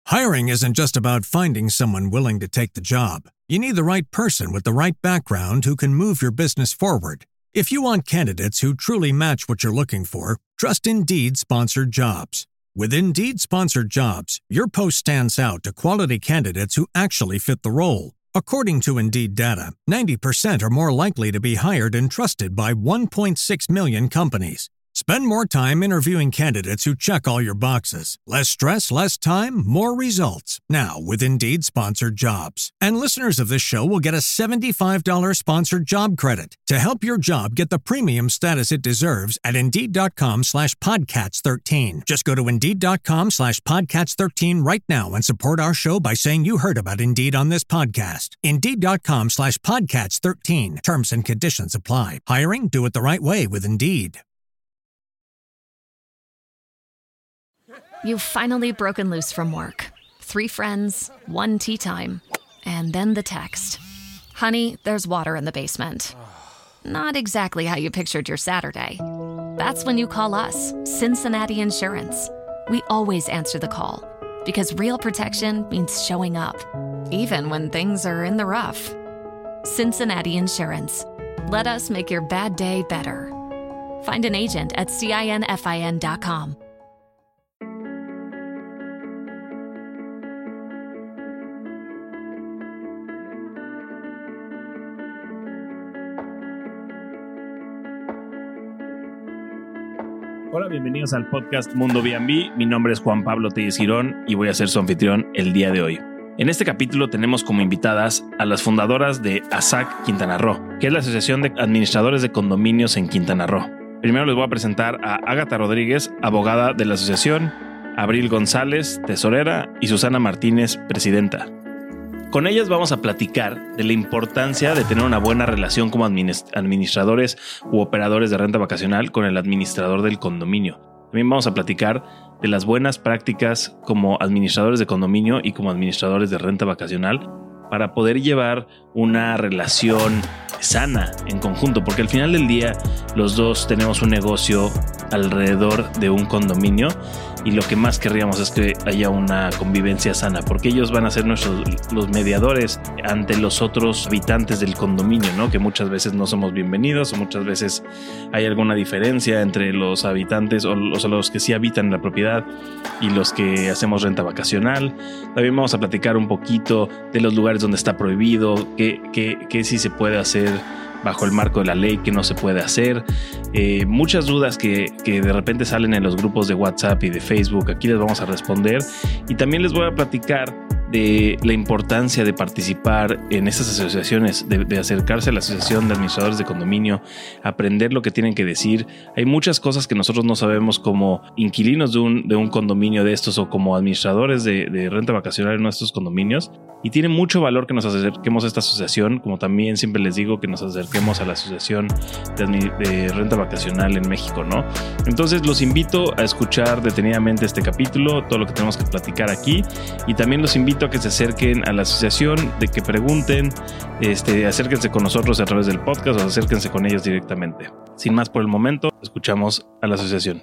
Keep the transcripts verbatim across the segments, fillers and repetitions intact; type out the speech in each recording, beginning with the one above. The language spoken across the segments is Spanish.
Hiring isn't just about finding someone willing to take the job. You need the right person with the right background who can move your business forward. If you want candidates who truly match what you're looking for, trust Indeed Sponsored Jobs. With Indeed Sponsored Jobs, your post stands out to quality candidates who actually fit the role. According to Indeed data, ninety percent are more likely to be hired and trusted by one point six million companies. Spend more time interviewing candidates who check all your boxes. Less stress, less time, more results. Now with Indeed Sponsored Jobs. And listeners of this show will get a seventy-five dollars sponsored job credit to help your job get the premium status it deserves at Indeed.com slash Podcats thirteen. Just go to Indeed.com slash Podcats thirteen right now and support our show by saying you heard about Indeed on this podcast. Indeed.com slash Podcats thirteen. Terms and conditions apply. Hiring? Do it the right way with Indeed. You've finally broken loose from work. Three friends, one tea time, and then the text. Honey, there's water in the basement. Not exactly how you pictured your Saturday. That's when you call us, Cincinnati Insurance. We always answer the call, because real protection means showing up, even when things are in the rough. Cincinnati Insurance. Let us make your bad day better. Find an agent at cinfin dot com. Hola, bienvenidos al podcast Mundo B and B. Mi nombre es Juan Pablo Tellez Girón y voy a ser su anfitrión el día de hoy. En este capítulo tenemos como invitadas a las fundadoras de A S A C Quintana Roo, que es la Asociación de Administradores de Condominios en Quintana Roo. Primero les voy a presentar a Ágata Rodríguez, abogada de la asociación, Abril González, tesorera, y Susana Martínez, presidenta. Con ellas vamos a platicar de la importancia de tener una buena relación como administradores u operadores de renta vacacional con el administrador del condominio. También vamos a platicar de las buenas prácticas como administradores de condominio y como administradores de renta vacacional para poder llevar una relación sana en conjunto, porque al final del día los dos tenemos un negocio alrededor de un condominio y lo que más querríamos es que haya una convivencia sana, porque ellos van a ser nuestros los mediadores ante los otros habitantes del condominio, ¿no? Que muchas veces no somos bienvenidos o muchas veces hay alguna diferencia entre los habitantes o los, o los que sí habitan en la propiedad y los que hacemos renta vacacional. También vamos a platicar un poquito de los lugares donde está prohibido, qué, qué, qué sí se puede hacer bajo el marco de la ley, que no se puede hacer. Eh, muchas dudas que, que de repente salen en los grupos de WhatsApp y de Facebook, aquí les vamos a responder. Y también les voy a platicar de la importancia de participar en estas asociaciones, de, de acercarse a la asociación de administradores de condominio, aprender lo que tienen que decir. Hay muchas cosas que nosotros no sabemos como inquilinos de un, de un condominio de estos o como administradores de, de renta vacacional en nuestros condominios, y tiene mucho valor que nos acerquemos a esta asociación, como también siempre les digo que nos acerquemos a la asociación de, de renta vacacional en México, ¿no? Entonces los invito a escuchar detenidamente este capítulo, todo lo que tenemos que platicar aquí, y también los invito a que se acerquen a la asociación, de que pregunten, este, acérquense con nosotros a través del podcast o acérquense con ellos directamente. Sin más por el momento, escuchamos a la asociación.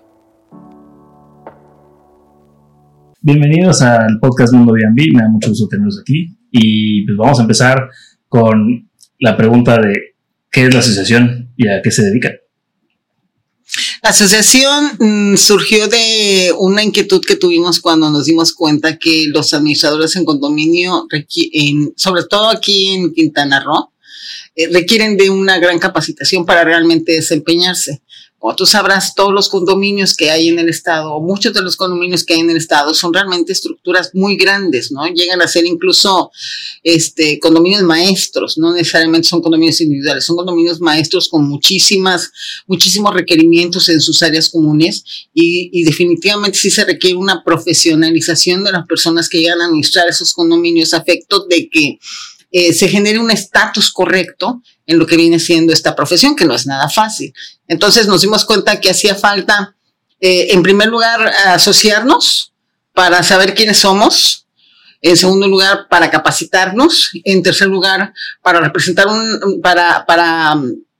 Bienvenidos al podcast Mundo B and B, me da mucho gusto tenerlos aquí y pues vamos a empezar con la pregunta de ¿qué es la asociación y a qué se dedica? La asociación mmm, surgió de una inquietud que tuvimos cuando nos dimos cuenta que los administradores en condominio, requ- en, sobre todo aquí en Quintana Roo, eh, requieren de una gran capacitación para realmente desempeñarse. Como tú sabrás, todos los condominios que hay en el estado, o muchos de los condominios que hay en el estado, son realmente estructuras muy grandes, ¿no? Llegan a ser incluso este, condominios maestros, no necesariamente son condominios individuales, son condominios maestros con muchísimas, muchísimos requerimientos en sus áreas comunes y, y definitivamente sí se requiere una profesionalización de las personas que llegan a administrar esos condominios a efecto de que Eh, se genere un estatus correcto en lo que viene siendo esta profesión, que no es nada fácil. Entonces nos dimos cuenta que hacía falta, eh, en primer lugar, asociarnos para saber quiénes somos, en segundo lugar, para capacitarnos, en tercer lugar, para representar un, para, para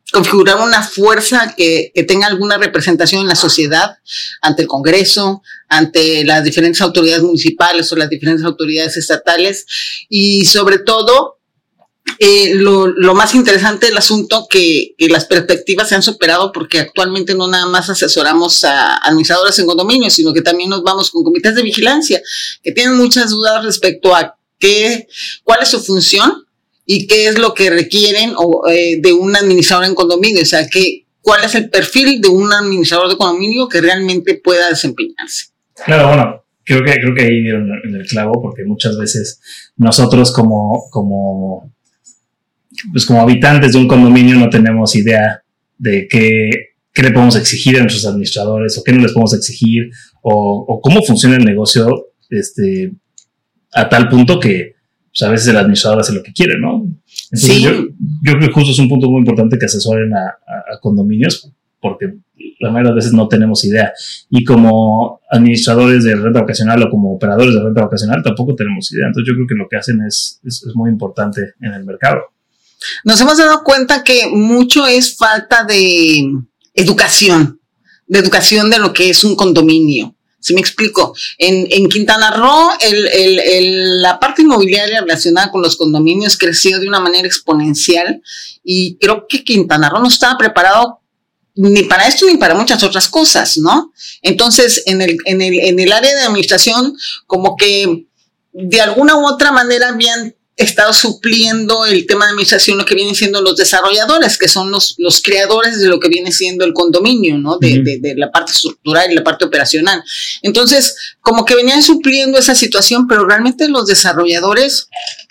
configurar una fuerza que, que tenga alguna representación en la sociedad, ante el Congreso, ante las diferentes autoridades municipales o las diferentes autoridades estatales, y sobre todo, eh, lo, lo más interesante del asunto, que, que las perspectivas se han superado, porque actualmente no nada más asesoramos a administradores en condominios, sino que también nos vamos con comités de vigilancia, que tienen muchas dudas respecto a qué, cuál es su función, y qué es lo que requieren o, eh, de un administrador en condominio, o sea, que, cuál es el perfil de un administrador de condominio que realmente pueda desempeñarse. Claro, bueno, creo que, creo que ahí dieron en el clavo, porque muchas veces nosotros como, como, pues como habitantes de un condominio no tenemos idea de qué, qué le podemos exigir a nuestros administradores o qué no les podemos exigir o, o cómo funciona el negocio este, a tal punto que pues a veces el administrador hace lo que quiere, ¿no? Entonces sí. yo, yo creo que justo es un punto muy importante que asesoren a, a, a condominios, porque la mayoría de veces no tenemos idea. Y como administradores de renta vacacional o como operadores de renta vacacional tampoco tenemos idea. Entonces yo creo que lo que hacen es, es, es muy importante en el mercado. Nos hemos dado cuenta que mucho es falta de educación, de educación de lo que es un condominio. ¿Sí me explico? En, en Quintana Roo, el, el, el, la parte inmobiliaria relacionada con los condominios creció de una manera exponencial, y creo que Quintana Roo no estaba preparado ni para esto ni para muchas otras cosas, ¿no? Entonces, en el, en el, en el área de administración, como que de alguna u otra manera habían estado supliendo el tema de administración lo que vienen siendo los desarrolladores, que son los, los creadores de lo que viene siendo el condominio, ¿no? De, uh-huh. de, de la parte estructural y la parte operacional. Entonces, como que venían supliendo esa situación, pero realmente los desarrolladores,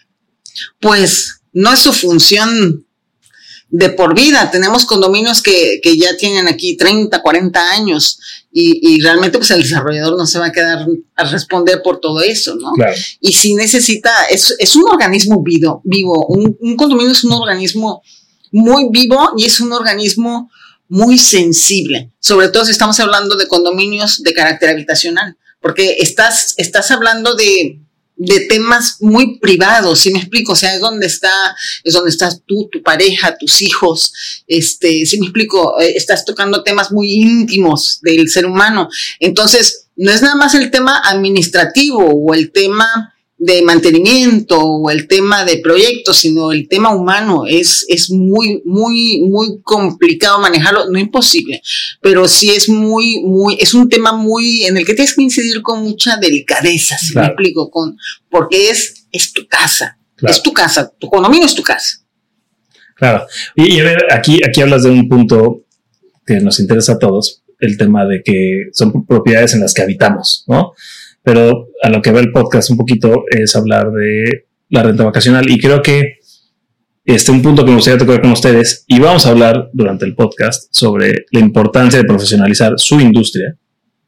pues, no es su función de por vida. Tenemos condominios que, que ya tienen aquí treinta, cuarenta años, y, y realmente pues el desarrollador no se va a quedar a responder por todo eso, ¿no? Claro. Y si necesita, es, es un organismo vivo, vivo. Un, un condominio es un organismo muy vivo y es un organismo muy sensible, sobre todo si estamos hablando de condominios de carácter habitacional, porque estás, estás hablando de de temas muy privados, ¿sí me explico? O sea, es donde está, es donde estás tú, tu pareja, tus hijos, este, ¿sí me explico? Eh, estás tocando temas muy íntimos del ser humano. Entonces, no es nada más el tema administrativo o el tema de mantenimiento o el tema de proyectos, sino el tema humano. Es, es muy, muy, muy complicado manejarlo, no imposible, pero sí es muy, muy, es un tema muy, en el que tienes que incidir con mucha delicadeza, si claro. me explico, con, porque es, es tu casa, claro. es tu casa, tu condominio es tu casa. Claro, y, y a ver, aquí, aquí hablas de un punto que nos interesa a todos, el tema de que son propiedades en las que habitamos, ¿no? Pero a lo que va el podcast un poquito es hablar de la renta vacacional, y creo que este un punto que me gustaría tocar con ustedes, y vamos a hablar durante el podcast sobre la importancia de profesionalizar su industria,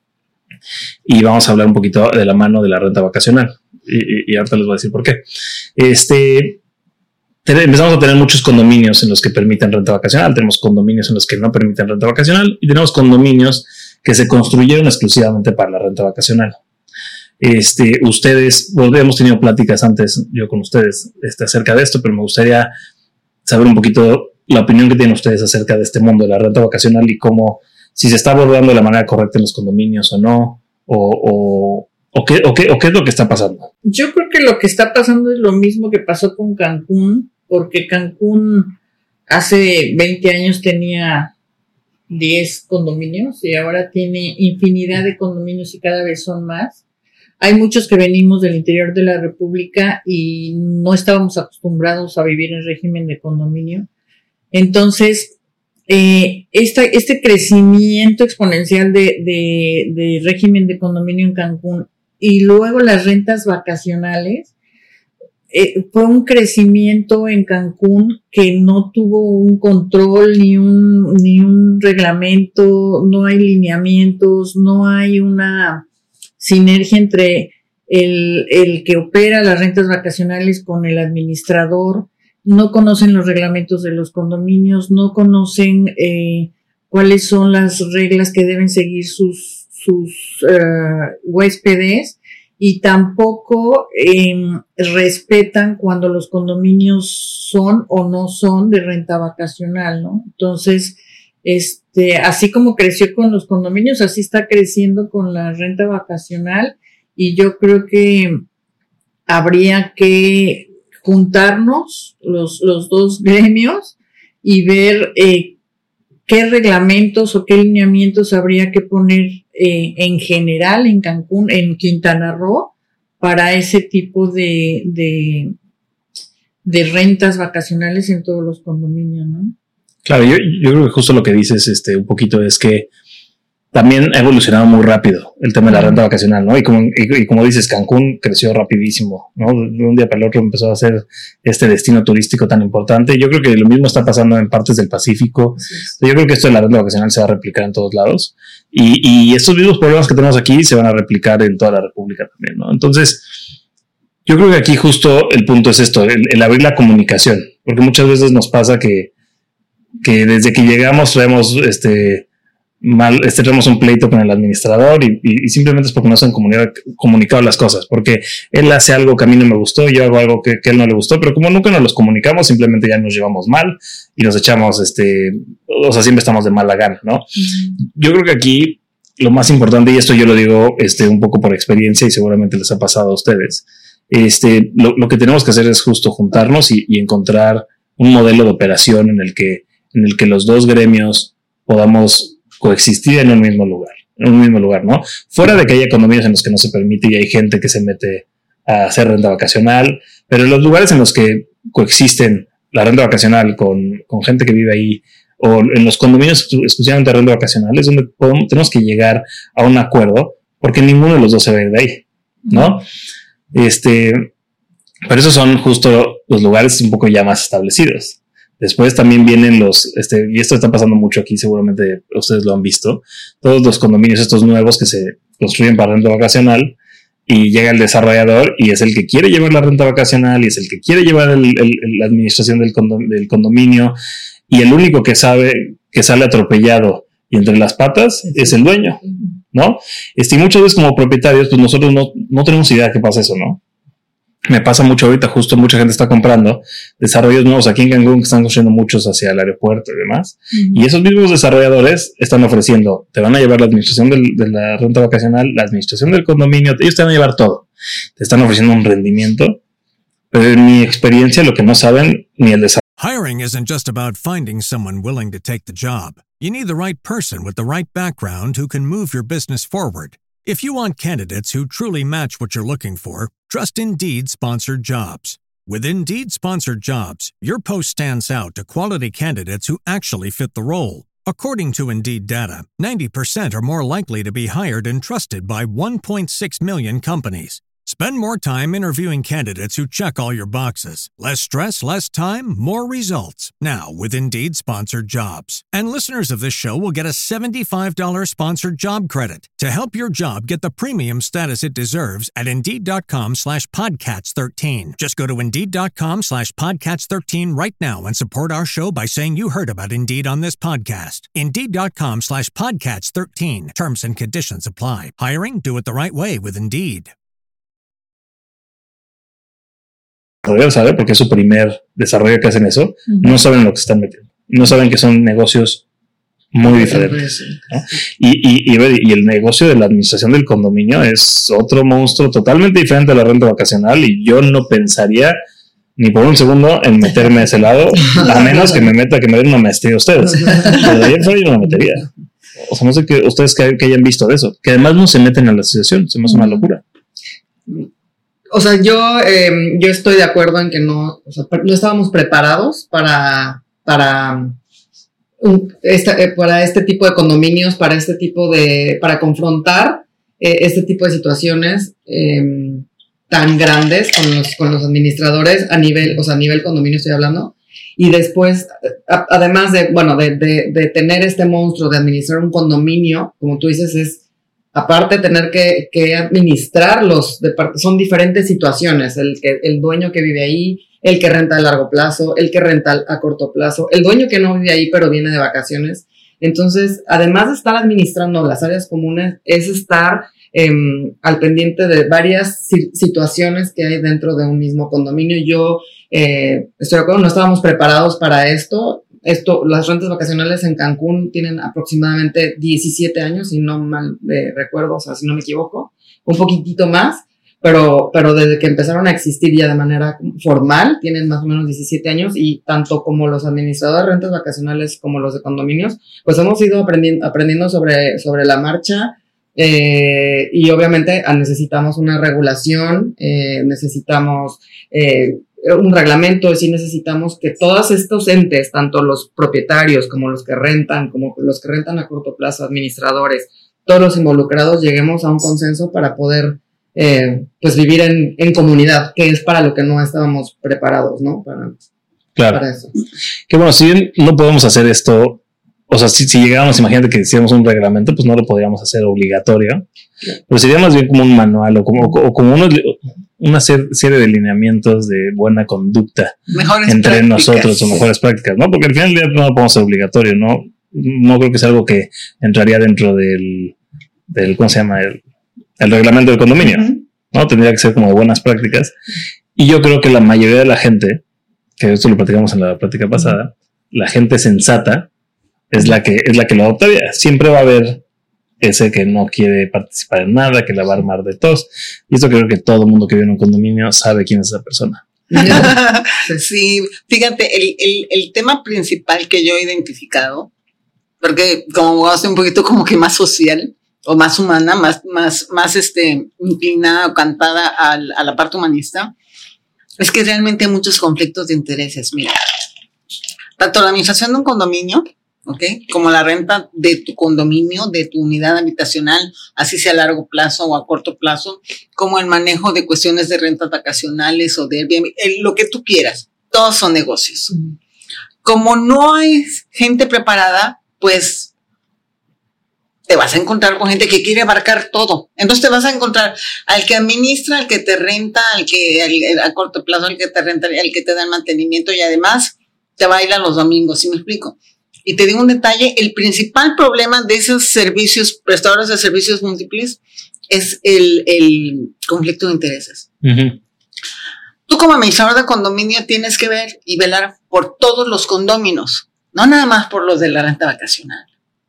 y vamos a hablar un poquito de la mano de la renta vacacional, y, y, y ahorita les voy a decir por qué. Este, empezamos a tener muchos condominios en los que permiten renta vacacional, tenemos condominios en los que no permiten renta vacacional, y tenemos condominios que se construyeron exclusivamente para la renta vacacional. Este, ustedes, bueno, hemos tenido pláticas antes yo con ustedes este, acerca de esto, pero me gustaría saber un poquito la opinión que tienen ustedes acerca de este mundo de la renta vacacional y cómo, si se está abordando de la manera correcta en los condominios o no, o, o, o, qué, o, qué, o qué es lo que está pasando. Yo creo que lo que está pasando es lo mismo que pasó con Cancún, porque Cancún hace veinte años tenía diez condominios y ahora tiene infinidad de condominios y cada vez son más. Hay muchos que venimos del interior de la República y no estábamos acostumbrados a vivir en régimen de condominio. Entonces, eh, esta, este crecimiento exponencial de, de, de régimen de condominio en Cancún y luego las rentas vacacionales, eh, fue un crecimiento en Cancún que no tuvo un control ni un, ni un reglamento, no hay lineamientos, no hay una sinergia entre el, el que opera las rentas vacacionales con el administrador. No conocen los reglamentos de los condominios, no conocen eh, cuáles son las reglas que deben seguir sus, sus uh, huéspedes, y tampoco eh, respetan cuando los condominios son o no son de renta vacacional, ¿no? Entonces, este, así como creció con los condominios, así está creciendo con la renta vacacional, y yo creo que habría que juntarnos los, los dos gremios y ver eh, qué reglamentos o qué lineamientos habría que poner eh, en general en Cancún, en Quintana Roo, para ese tipo de, de, de rentas vacacionales en todos los condominios, ¿no? Claro, yo, yo creo que justo lo que dices este, un poquito es que también ha evolucionado muy rápido el tema de la renta vacacional, ¿no? Y como, y, y como dices, Cancún creció rapidísimo, ¿no? De un día para el otro empezó a ser este destino turístico tan importante. Yo creo que lo mismo está pasando en partes del Pacífico. Sí. Yo creo que esto de la renta vacacional se va a replicar en todos lados. Y, y estos mismos problemas que tenemos aquí se van a replicar en toda la República también, ¿no? Entonces, yo creo que aquí justo el punto es esto, el, el abrir la comunicación. Porque muchas veces nos pasa que, que desde que llegamos traemos este... mal, este, tenemos un pleito con el administrador y, y, y simplemente es porque no se han comunicado, comunicado las cosas, porque él hace algo que a mí no me gustó y yo hago algo que, que a él no le gustó, pero como nunca nos los comunicamos, simplemente ya nos llevamos mal y nos echamos, este, o sea, siempre estamos de mala gana, ¿no? Uh-huh. Yo creo que aquí lo más importante, y esto yo lo digo este, un poco por experiencia y seguramente les ha pasado a ustedes, este, lo, lo que tenemos que hacer es justo juntarnos y, y encontrar un modelo de operación en el que, en el que los dos gremios podamos coexistir en un mismo lugar, en un mismo lugar, ¿no? Fuera de que haya condominios en los que no se permite y hay gente que se mete a hacer renta vacacional, pero en los lugares en los que coexisten la renta vacacional con, con gente que vive ahí, o en los condominios exclusivamente de renta vacacional, es donde podemos, tenemos que llegar a un acuerdo, porque ninguno de los dos se va a ir de ahí, ¿no? Este, pero esos son justo los lugares un poco ya más establecidos. Después también vienen los, este, y esto está pasando mucho aquí, seguramente ustedes lo han visto, todos los condominios estos nuevos que se construyen para renta vacacional, y llega el desarrollador y es el que quiere llevar la renta vacacional y es el que quiere llevar el, el, la administración del, condom, del condominio, y el único que sabe que sale atropellado y entre las patas es el dueño, ¿no? Este, y muchas veces como propietarios, pues nosotros no, no tenemos idea de qué pasa eso, ¿no? Me pasa mucho ahorita, justo mucha gente está comprando desarrollos nuevos aquí en Cancún, que están construyendo muchos hacia el aeropuerto y demás. Uh-huh. Y esos mismos desarrolladores están ofreciendo, te van a llevar la administración del, de la renta vacacional, la administración del condominio, ellos te van a llevar todo. Te están ofreciendo un rendimiento, pero en mi experiencia lo que no saben ni el desarrollo. Hiring isn't just about finding someone willing to take the job. You need the right person with the right background who can move your business forward. If you want candidates who truly match what you're looking for, trust Indeed Sponsored Jobs. With Indeed Sponsored Jobs, your post stands out to quality candidates who actually fit the role. According to Indeed data, ninety percent are more likely to be hired and trusted by one point six million companies. Spend more time interviewing candidates who check all your boxes. Less stress, less time, more results. Now with Indeed Sponsored Jobs. And listeners of this show will get a seventy-five dollars sponsored job credit to help your job get the premium status it deserves at Indeed.com slash Podcats 13. Just go to Indeed.com slash Podcats 13 right now and support our show by saying you heard about Indeed on this podcast. Indeed.com slash Podcats 13. Terms and conditions apply. Hiring? Do it the right way with Indeed. ¿Sabe? Porque es su primer desarrollo que hacen eso, uh-huh. No saben lo que están metiendo, no saben que son negocios muy diferentes, ¿no? y, y, y, y el negocio de la administración del condominio es otro monstruo totalmente diferente a la renta vacacional, y yo no pensaría ni por un segundo en meterme a ese lado, a menos que me meta, que me den una maestría ustedes, pero de ahí yo no me metería. O sea, no sé que ustedes que, que hayan visto de eso, que además no se meten a la asociación, se me hace una locura. O sea, yo, eh, yo estoy de acuerdo en que no, o sea, no estábamos preparados para, para, un, esta, eh, para este tipo de condominios, para este tipo de, para confrontar eh, este tipo de situaciones eh, tan grandes con los, con los administradores a nivel, o sea, a nivel condominio estoy hablando. Y después, a, además de, bueno, de, de, de tener este monstruo de administrar un condominio, como tú dices, es aparte tener que, que administrar los, son diferentes situaciones, el, que, el dueño que vive ahí, el que renta a largo plazo, el que renta a corto plazo, el dueño que no vive ahí pero viene de vacaciones. Entonces, además de estar administrando las áreas comunes, es estar eh, al pendiente de varias si- situaciones que hay dentro de un mismo condominio. Yo eh, estoy de acuerdo, no estábamos preparados para esto. Esto, las rentas vacacionales en Cancún tienen aproximadamente diecisiete años, si no mal eh, recuerdo, o sea, si no me equivoco, un poquitito más, pero, pero desde que empezaron a existir ya de manera formal, tienen más o menos diecisiete años, y tanto como los administradores de rentas vacacionales como los de condominios, pues hemos ido aprendiendo, aprendiendo sobre, sobre la marcha, eh, y obviamente necesitamos una regulación, eh, necesitamos eh, un reglamento, es decir, necesitamos que todos estos entes, tanto los propietarios como los que rentan, como los que rentan a corto plazo, administradores, todos los involucrados, lleguemos a un consenso para poder eh, pues vivir en, en comunidad, que es para lo que no estábamos preparados, ¿no? Para, Claro. para eso. Que bueno, si bien no podemos hacer esto, o sea, si, si llegáramos, imagínate que hiciéramos un reglamento, pues no lo podríamos hacer obligatorio, pero sería más bien como un manual o como, o como unos, una ser, serie de lineamientos de buena conducta Mejores entre prácticas. nosotros o mejores prácticas, ¿no? Porque al final del día no lo podemos hacer obligatorio, ¿no? No creo que sea algo que entraría dentro del, del ¿cómo se llama? El, el reglamento del condominio, Uh-huh. ¿no? Tendría que ser como de buenas prácticas. Y yo creo que la mayoría de la gente, que esto lo platicamos en la plática pasada, la gente sensata es la que es la que lo adoptaría. Siempre va a haber ese que no quiere participar en nada, que la va a armar de tos. Y esto creo que todo el mundo que vive en un condominio sabe quién es esa persona. Sí, fíjate, el, el, el tema principal que yo he identificado, porque como abogado soy un poquito como que más social o más humana, más, más, más este, inclinada o cantada al, a la parte humanista, es que realmente hay muchos conflictos de intereses. Mira, tanto la administración de un condominio, ¿ok?, como la renta de tu condominio, de tu unidad habitacional, así sea a largo plazo o a corto plazo, como el manejo de cuestiones de rentas vacacionales o de Airbnb, el, lo que tú quieras, todos son negocios. Uh-huh. Como no hay gente preparada, pues te vas a encontrar con gente que quiere abarcar todo. Entonces te vas a encontrar al que administra, al que te renta, al que al, a corto plazo, al que te renta, al que te da el mantenimiento, y además te va a ir a los domingos, ¿sí me explico? Y te digo un detalle, el principal problema de esos servicios, prestadores de servicios múltiples, es el, el conflicto de intereses. Uh-huh. Tú como administrador de condominio tienes que ver y velar por todos los condóminos, no nada más por los de la renta vacacional.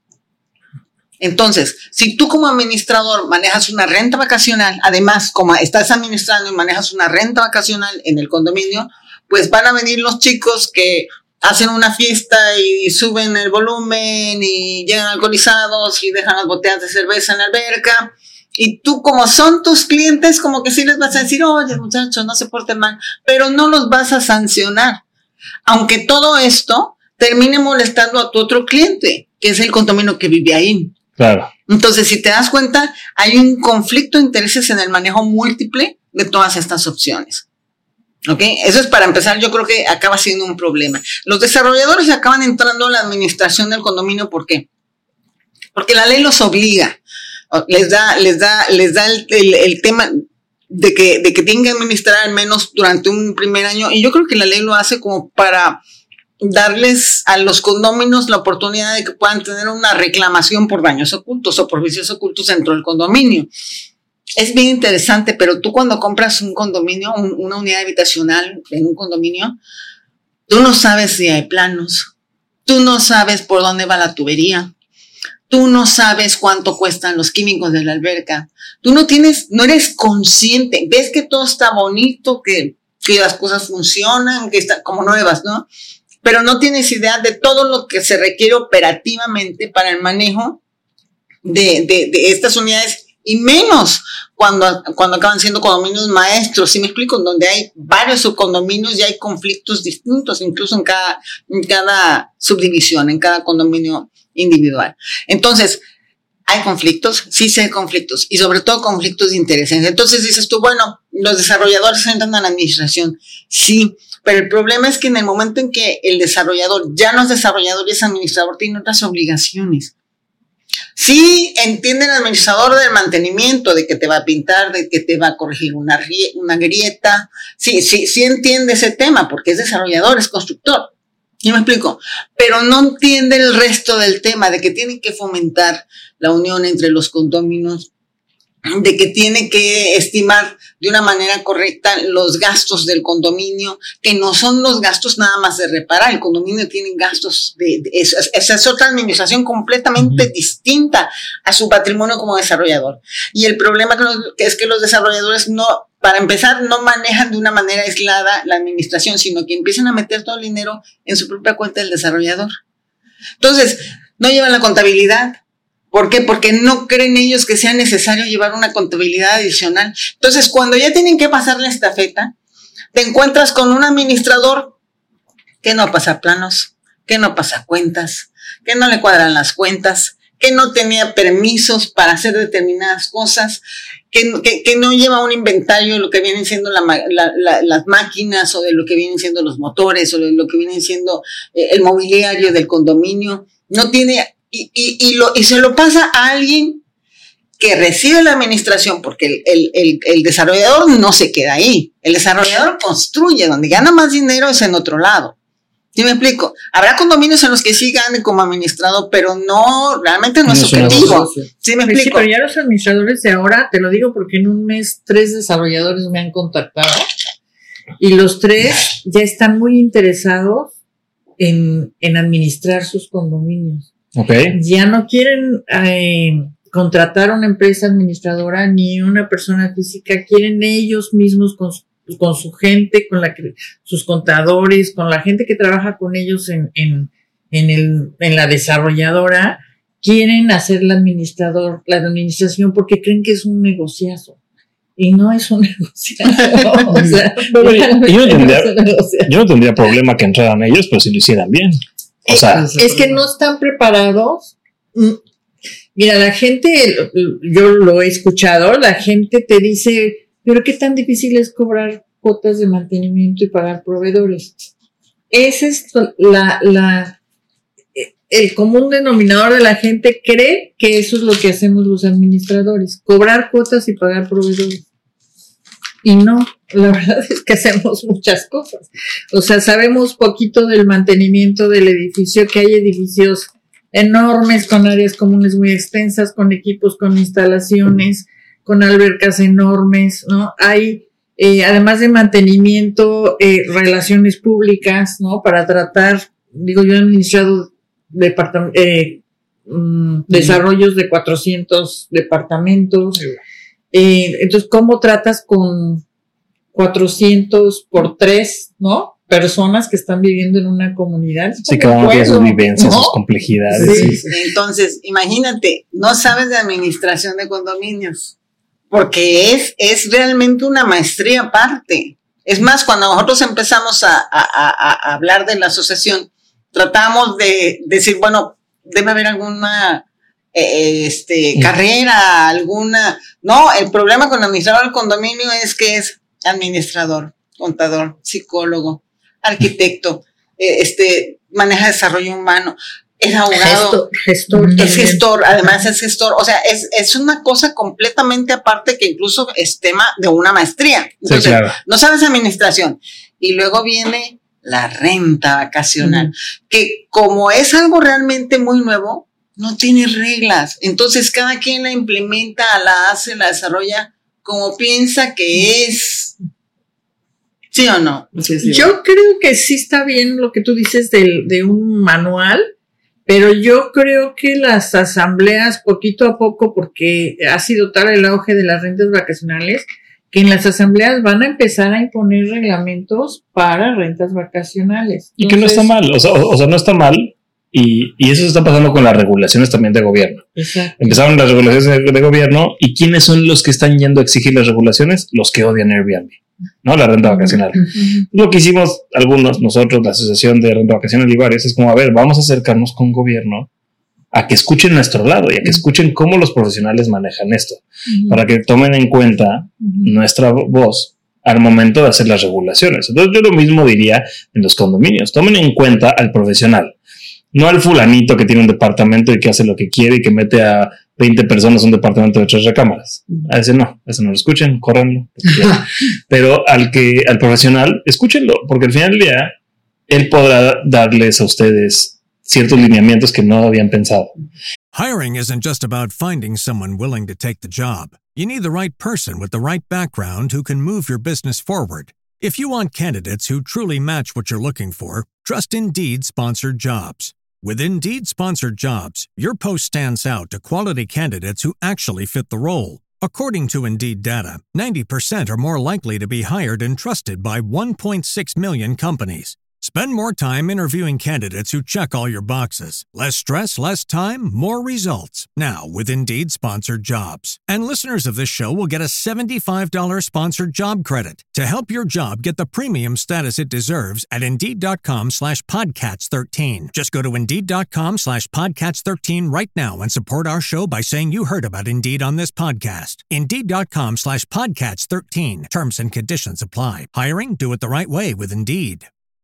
Entonces, si tú como administrador manejas una renta vacacional, además como estás administrando y manejas una renta vacacional en el condominio, pues van a venir los chicos que hacen una fiesta y suben el volumen y llegan alcoholizados y dejan las botellas de cerveza en la alberca, y tú, como son tus clientes, como que sí les vas a decir, oye muchachos, no se porten mal, pero no los vas a sancionar, aunque todo esto termine molestando a tu otro cliente, que es el condominio que vive ahí. Claro. Entonces, si te das cuenta, hay un conflicto de intereses en el manejo múltiple de todas estas opciones. ¿Ok? Eso es para empezar, yo creo que acaba siendo un problema. Los desarrolladores acaban entrando a la administración del condominio, ¿por qué? Porque la ley los obliga, les da, les da, les da el, el, el tema de que, de que tienen que administrar al menos durante un primer año, y yo creo que la ley lo hace como para darles a los condóminos la oportunidad de que puedan tener una reclamación por daños ocultos o por vicios ocultos dentro del condominio. Es bien interesante, pero tú cuando compras un condominio, un, una unidad habitacional en un condominio, tú no sabes si hay planos, tú no sabes por dónde va la tubería, tú no sabes cuánto cuestan los químicos de la alberca, tú no tienes, no eres consciente, ves que todo está bonito, que, que las cosas funcionan, que están como nuevas, ¿no? Pero no tienes idea de todo lo que se requiere operativamente para el manejo de, de, de estas unidades, y menos cuando, cuando acaban siendo condominios maestros, ¿sí me explico? Donde hay varios subcondominios y hay conflictos distintos, incluso en cada, en cada subdivisión, en cada condominio individual. Entonces, ¿hay conflictos? Sí, sí hay conflictos, y sobre todo conflictos de intereses. Entonces dices tú, bueno, los desarrolladores entran a la administración. Sí, pero el problema es que en el momento en que el desarrollador ya no es desarrollador y es administrador, tiene otras obligaciones. Sí, entiende el administrador del mantenimiento, de que te va a pintar, de que te va a corregir una, rie- una grieta. Sí, sí, sí entiende ese tema porque es desarrollador, es constructor. ¿Sí me explico? Pero no entiende el resto del tema de que tienen que fomentar la unión entre los condóminos, de que tiene que estimar de una manera correcta los gastos del condominio, que no son los gastos nada más de reparar. El condominio tiene gastos de, de esa es, es otra administración completamente uh-huh. distinta a su patrimonio como desarrollador. Y el problema que, los, que es que los desarrolladores no, para empezar, no manejan de una manera aislada la administración, sino que empiezan a meter todo el dinero en su propia cuenta del desarrollador. Entonces, no llevan la contabilidad. ¿Por qué? Porque no creen ellos que sea necesario llevar una contabilidad adicional. Entonces, cuando ya tienen que pasar la estafeta, te encuentras con un administrador que no pasa planos, que no pasa cuentas, que no le cuadran las cuentas, que no tenía permisos para hacer determinadas cosas, que, que, que no lleva un inventario de lo que vienen siendo la, la, la, las máquinas o de lo que vienen siendo los motores o de lo que vienen siendo eh, el mobiliario del condominio. No tiene... Y, y, y, lo, y se lo pasa a alguien que recibe la administración, porque el, el, el, el desarrollador no se queda ahí. El desarrollador construye, donde gana más dinero es en otro lado. ¿Sí me explico? Habrá condominios en los que sí ganen como administrador, pero no, realmente no es su objetivo. ¿Sí me explico? Sí, pero ya los administradores de ahora, te lo digo porque en un mes tres desarrolladores me han contactado y los tres ya están muy interesados en, en administrar sus condominios. Okay. Ya no quieren eh, contratar una empresa administradora ni una persona física, quieren ellos mismos con su, con su gente, con la que, sus contadores, con la gente que trabaja con ellos en, en, en, el, en la desarrolladora, quieren hacer la administrador, la administración porque creen que es un negociazo. Y no es un negociazo. O sea, pero yo, no tendría, yo no tendría problema que entraran ellos, pero si lo hicieran bien. O sea, es que no están preparados. Mira, la gente, yo lo he escuchado, la gente te dice, pero qué tan difícil es cobrar cuotas de mantenimiento y pagar proveedores. Ese es la, la, el común denominador de la gente cree que eso es lo que hacemos los administradores, cobrar cuotas y pagar proveedores. Y no, la verdad es que hacemos muchas cosas. O sea, sabemos poquito del mantenimiento del edificio, que hay edificios enormes con áreas comunes muy extensas, con equipos, con instalaciones, con albercas enormes, ¿no? Hay, eh, además de mantenimiento, eh, relaciones públicas, ¿no? Para tratar, digo, yo he administrado departam- eh, mm, desarrollos de cuatrocientos departamentos. Sí. Eh, entonces, ¿cómo tratas con cuatrocientos por tres, ¿no? Personas que están viviendo en una comunidad? Sí, cada uno tiene sus vivencias, ¿no? Sus complejidades. Sí, sí. Entonces, imagínate, no sabes de administración de condominios, porque es, es realmente una maestría aparte. Es más, cuando nosotros empezamos a, a, a, a hablar de la asociación, tratamos de decir, bueno, debe haber alguna... este sí. carrera, alguna, no, el problema con el administrador del condominio es que es administrador, contador, psicólogo, arquitecto, este, maneja desarrollo humano, es abogado, gestor, gestor es gestor, además es gestor, o sea, es, es una cosa completamente aparte que incluso es tema de una maestría. Entonces, sí, claro. No sabes administración. Y luego viene la renta vacacional, uh-huh. que como es algo realmente muy nuevo, no tiene reglas. Entonces, cada quien la implementa, la hace, la desarrolla como piensa que es. ¿Sí o no? Sí, sí. Yo creo que sí está bien lo que tú dices de, de un manual, pero yo creo que las asambleas, poquito a poco, porque ha sido tal el auge de las rentas vacacionales, que en las asambleas van a empezar a imponer reglamentos para rentas vacacionales. Y Entonces, que no está mal, o sea, o, o sea, no está mal. Y, y eso se está pasando con las regulaciones también de gobierno. Exacto. Empezaron las regulaciones de, de gobierno. ¿Y quiénes son los que están yendo a exigir las regulaciones? Los que odian Airbnb, ¿no? La renta vacacional. Uh-huh. Lo que hicimos algunos, nosotros, la Asociación de Renta Vacacional y varios, es como, a ver, vamos a acercarnos con gobierno a que escuchen nuestro lado y a que escuchen cómo los profesionales manejan esto, uh-huh. para que tomen en cuenta uh-huh. nuestra voz al momento de hacer las regulaciones. Entonces yo lo mismo diría en los condominios. Tomen en cuenta al profesional. No al fulanito que tiene un departamento y que hace lo que quiere y que mete a veinte personas en un departamento de tres recámaras. A ese no, a ese no lo escuchen, córranlo. Pero al que, al profesional, escúchenlo, porque al final del día, él podrá darles a ustedes ciertos lineamientos que no habían pensado. Hiring isn't just about finding someone willing to take the job. You need the right person with the right background who can move your business forward. If you want candidates who truly match what you're looking for, trust Indeed Sponsored Jobs. With Indeed Sponsored Jobs, your post stands out to quality candidates who actually fit the role. According to Indeed data, ninety percent are more likely to be hired and trusted by one point six million companies. Spend more time interviewing candidates who check all your boxes. Less stress, less time, more results. Now with Indeed Sponsored Jobs. And listeners of this show will get a seventy-five dollars sponsored job credit to help your job get the premium status it deserves at Indeed.com slash Podcats 13. Just go to Indeed.com slash Podcats 13 right now and support our show by saying you heard about Indeed on this podcast. Indeed.com slash Podcats 13. Terms and conditions apply. Hiring? Do it the right way with Indeed.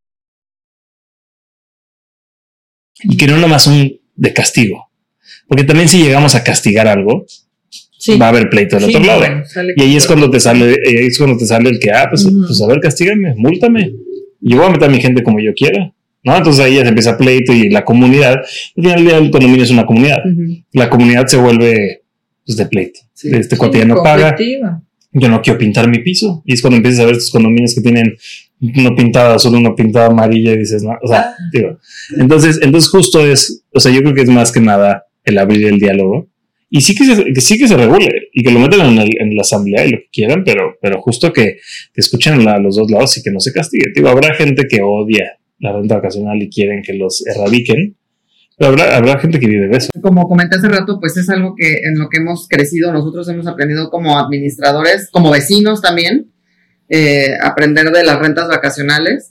Y que no nomás un de castigo, porque también si llegamos a castigar algo, sí, va a haber pleito del sí, otro lado, bueno, y ahí es cuando te sale, ahí es cuando te sale el que, ah, pues, uh-huh. pues a ver, castígame, múltame, y yo voy a meter a mi gente como yo quiera, ¿no? Entonces ahí ya se empieza pleito y la comunidad, al final del día el condominio es una comunidad, uh-huh. la comunidad se vuelve pues, de pleito, sí, este cuate sí, ya no paga, yo no quiero pintar mi piso, y es cuando empiezas a ver estos condominios que tienen uno pintado azul, uno pintado amarilla y dices, no, o sea, digo, entonces, entonces justo es, o sea, yo creo que es más que nada el abrir el diálogo y sí que se, que sí que se regule y que lo metan en, el, en la asamblea y lo que quieran, pero, pero justo que, que escuchen a los dos lados y que no se castigue. Digo, habrá gente que odia la renta vacacional y quieren que los erradiquen, pero habrá, habrá gente que vive de eso. Como comenté hace rato, pues es algo que en lo que hemos crecido, nosotros hemos aprendido como administradores, como vecinos también, Eh, aprender de las rentas vacacionales.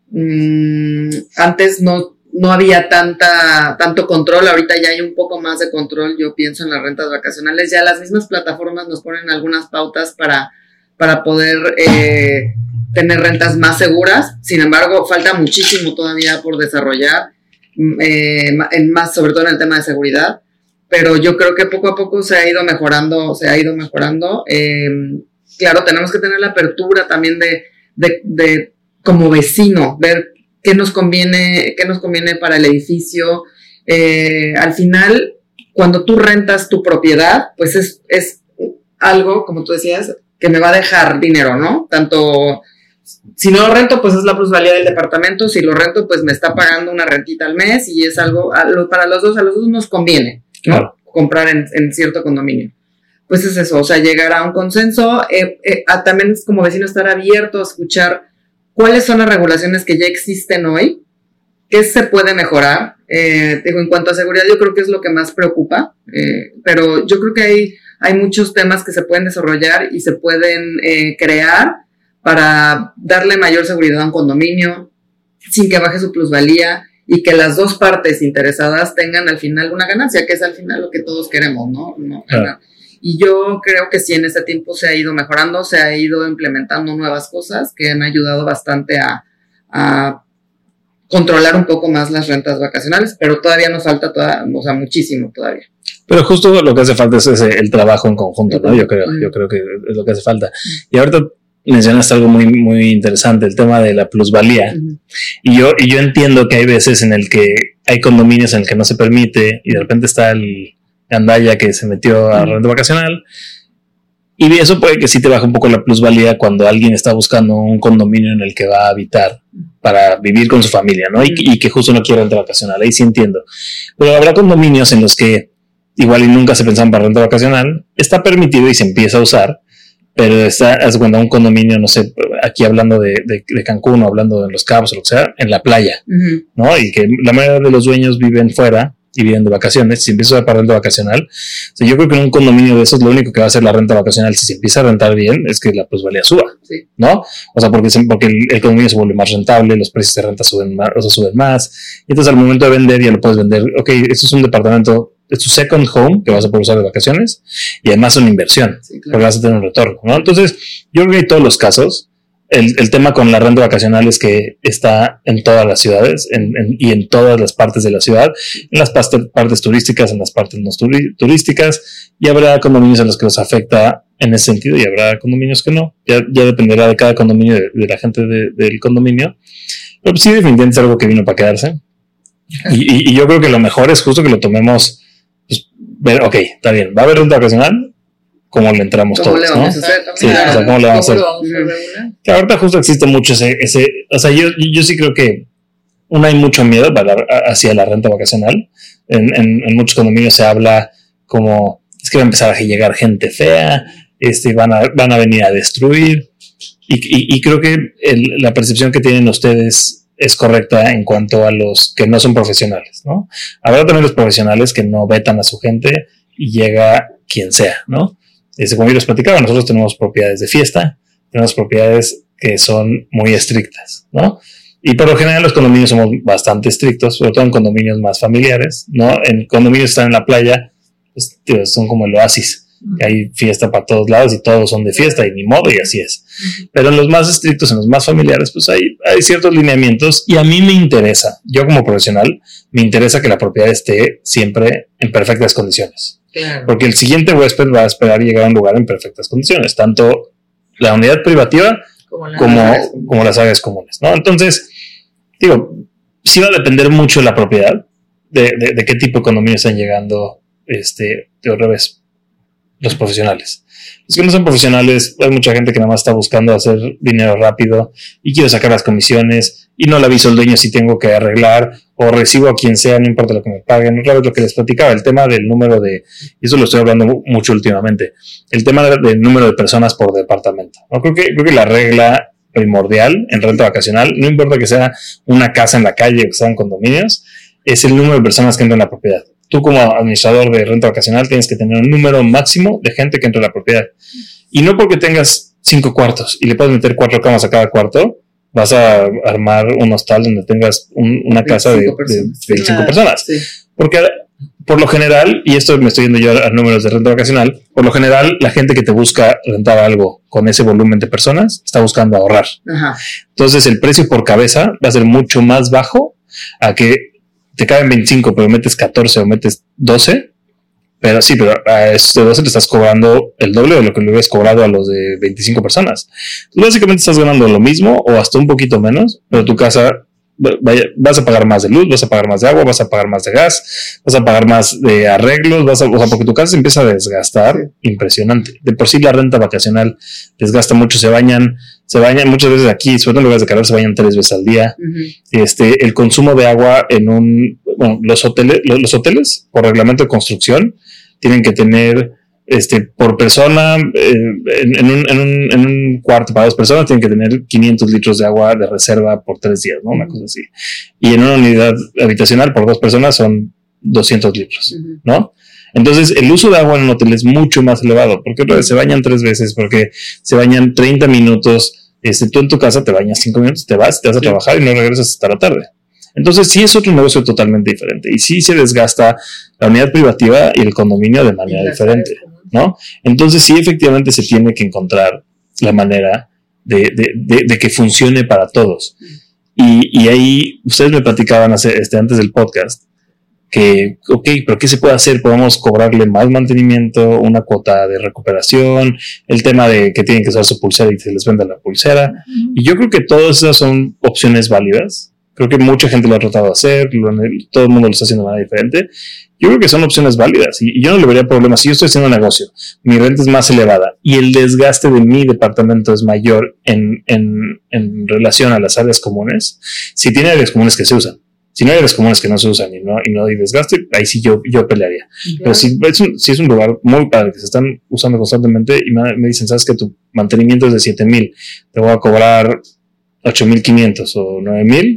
Mm, antes no, no había tanta, tanto control, ahorita ya hay un poco más de control, yo pienso en las rentas vacacionales, ya las mismas plataformas nos ponen algunas pautas para, para poder eh, tener rentas más seguras, sin embargo falta muchísimo todavía por desarrollar, eh, en más, sobre todo en el tema de seguridad, pero yo creo que poco a poco se ha ido mejorando, se ha ido mejorando, eh, claro, tenemos que tener la apertura también de, de, de como vecino, ver qué nos conviene, qué nos conviene para el edificio. Eh, al final, cuando tú rentas tu propiedad, pues es, es algo, como tú decías, que me va a dejar dinero, ¿no? Tanto, si no lo rento, pues es la plusvalía del departamento, si lo rento, pues me está pagando una rentita al mes y es algo, para los dos, a los dos nos conviene, ¿no? Claro. Comprar en, en cierto condominio. Pues es eso, o sea, llegar a un consenso, eh, eh, a también como vecino estar abierto a escuchar cuáles son las regulaciones que ya existen hoy, qué se puede mejorar, eh, digo, en cuanto a seguridad yo creo que es lo que más preocupa, eh, pero yo creo que hay, hay muchos temas que se pueden desarrollar y se pueden eh, crear para darle mayor seguridad a un condominio, sin que baje su plusvalía, y que las dos partes interesadas tengan al final una ganancia, que es al final lo que todos queremos, ¿no? no claro. Y yo creo que sí, en este tiempo se ha ido mejorando, se ha ido implementando nuevas cosas que han ayudado bastante a, a controlar un poco más las rentas vacacionales, pero todavía nos falta, toda, o sea, muchísimo todavía. Pero justo lo que hace falta es ese, el trabajo en conjunto, ¿no? Yo creo, yo creo que es lo que hace falta. Y ahorita mencionaste algo muy, muy interesante, el tema de la plusvalía. Uh-huh. Y yo, y yo entiendo que hay veces en el que hay condominios en el que no se permite y de repente está el Gandaya que se metió a renta vacacional y eso puede que sí te baje un poco la plusvalía cuando alguien está buscando un condominio en el que va a habitar para vivir con su familia, ¿no? Y, y que justo no quiere renta vacacional, ahí sí entiendo, pero habrá condominios en los que igual y nunca se pensaban para renta vacacional, está permitido y se empieza a usar, pero está, haz cuenta, un condominio, no sé, aquí hablando de, de, de Cancún o hablando de Los Cabos o lo que sea, en la playa, uh-huh. ¿no? Y que la mayoría de los dueños viven fuera y vienen de vacaciones, si empieza a pagar renta vacacional, o sea, yo creo que en un condominio de esos lo único que va a hacer la renta vacacional, si se empieza a rentar bien, es que la plusvalía suba, sí. ¿no? O sea, porque, se, porque el, el condominio se vuelve más rentable, los precios de renta suben más, o sea, suben más, y entonces al momento de vender ya lo puedes vender, ok, esto es un departamento, es tu second home que vas a poder usar de vacaciones, y además es una inversión, sí, claro. porque vas a tener un retorno, ¿no? Entonces, yo creo que en todos los casos, El, el tema con la renta vacacional es que está en todas las ciudades en, en, y en todas las partes de la ciudad, en las partes, partes turísticas, en las partes no turi, turísticas, y habrá condominios en los que los afecta en ese sentido y habrá condominios que no. Ya, ya dependerá de cada condominio, de, de la gente de, del condominio. Pero sí, definitivamente es algo que vino para quedarse. Y, y, y yo creo que lo mejor es justo que lo tomemos, pues, ver, ok, está bien, va a haber renta vacacional, cómo le entramos ¿Cómo todos, le vamos ¿no? a hacer? Sí, Claro. o sea, ¿cómo le vamos a hacer? ¿Cómo lo vamos a regular? Que ahorita justo existe mucho ese, ese o sea, yo, yo sí creo que uno hay mucho miedo para, hacia la renta vacacional. En, en, en muchos condominios se habla como, es que va a empezar a llegar gente fea, este, van, a, van a venir a destruir. Y, y, y creo que el, la percepción que tienen ustedes es correcta en cuanto a los que no son profesionales, ¿no? Habrá también los profesionales que no vetan a su gente y llega quien sea, ¿no? Este, como yo les platicaba, nosotros tenemos propiedades de fiesta, tenemos propiedades que son muy estrictas, ¿no? Y por lo general los condominios somos bastante estrictos, sobre todo en condominios más familiares, ¿no? En condominios que están en la playa, pues tío, son como el oasis. Que hay fiesta para todos lados y todos son de fiesta y ni modo y así es. Pero en los más estrictos, en los más familiares, pues hay, hay ciertos lineamientos y a mí me interesa, yo como profesional, me interesa que la propiedad esté siempre en perfectas condiciones. Claro. Porque el siguiente huésped va a esperar llegar a un lugar en perfectas condiciones, tanto la unidad privativa Como, la como, áreas. como las áreas comunes, ¿no? Entonces, digo, sí va a depender mucho de la propiedad, de, de, de qué tipo de condominio están llegando, este, de otra vez, los profesionales. Los que no son profesionales, hay mucha gente que nada más está buscando hacer dinero rápido y quiero sacar las comisiones y no le aviso al dueño si tengo que arreglar o recibo a quien sea, no importa lo que me paguen. Otra vez lo que les platicaba, el tema del número de, y eso lo estoy hablando mucho últimamente, el tema del número de personas por departamento. ¿No? Creo que, creo que la regla primordial en renta vacacional, no importa que sea una casa en la calle o que sean condominios, es el número de personas que entran en la propiedad. Tú como administrador de renta vacacional tienes que tener un número máximo de gente que entra a la propiedad. Y no porque tengas cinco cuartos y le puedes meter cuatro camas a cada cuarto, vas a armar un hostal donde tengas un, una casa de, de veinticinco Claro, personas. sí. Porque por lo general, y esto me estoy yendo yo a números de renta vacacional, por lo general la gente que te busca rentar algo con ese volumen de personas está buscando ahorrar. Ajá. Entonces el precio por cabeza va a ser mucho más bajo a que te caben veinticinco, pero metes catorce o metes doce. Pero sí, pero a este doce le estás cobrando el doble de lo que le hubieras cobrado a los de veinticinco personas. Tú básicamente estás ganando lo mismo o hasta un poquito menos, pero tu casa vaya, vas a pagar más de luz, vas a pagar más de agua, vas a pagar más de gas, vas a pagar más de arreglos, vas a, o sea, porque tu casa se empieza a desgastar impresionante. De por sí la renta vacacional desgasta mucho, se bañan, se bañan muchas veces aquí, sobre todo en lugares de calor, se bañan tres veces al día. Uh-huh. Este, el consumo de agua en un, bueno, los hoteles, los, los hoteles por reglamento de construcción tienen que tener este, por persona, eh, en, en, un, en, un, en un cuarto para dos personas, tienen que tener quinientos litros de agua de reserva por tres días, ¿no? Una cosa así. Y en una unidad habitacional por dos personas son doscientos litros, ¿no? Entonces, el uso de agua en un hotel es mucho más elevado, porque otra vez se bañan tres veces, porque se bañan treinta minutos. Este, tú en tu casa te bañas cinco minutos, te vas, te vas a trabajar y no regresas hasta la tarde. Entonces sí es otro negocio totalmente diferente y sí se desgasta la unidad privativa y el condominio de manera diferente, ¿no? Entonces sí efectivamente se tiene que encontrar la manera de, de, de, de que funcione para todos. Y, y ahí ustedes me platicaban hace, este, antes del podcast que, ok, pero ¿qué se puede hacer? Podemos cobrarle más mantenimiento, una cuota de recuperación, el tema de que tienen que usar su pulsera y se les venda la pulsera. Uh-huh. Y yo creo que todas esas son opciones válidas. Creo que mucha gente lo ha tratado de hacer, lo, todo el mundo lo está haciendo de manera diferente. Yo creo que son opciones válidas y, y yo no le vería problema. Si yo estoy haciendo un negocio, mi renta es más elevada y el desgaste de mi departamento es mayor en, en, en relación a las áreas comunes, si tiene áreas comunes que se usan. Si no hay áreas comunes que no se usan y no, y no hay desgaste, ahí sí yo, yo pelearía. Okay. Pero si es, un, si es un lugar muy padre que se están usando constantemente y me, me dicen, ¿sabes que tu mantenimiento es de siete mil? Te voy a cobrar ocho mil quinientos o nueve mil.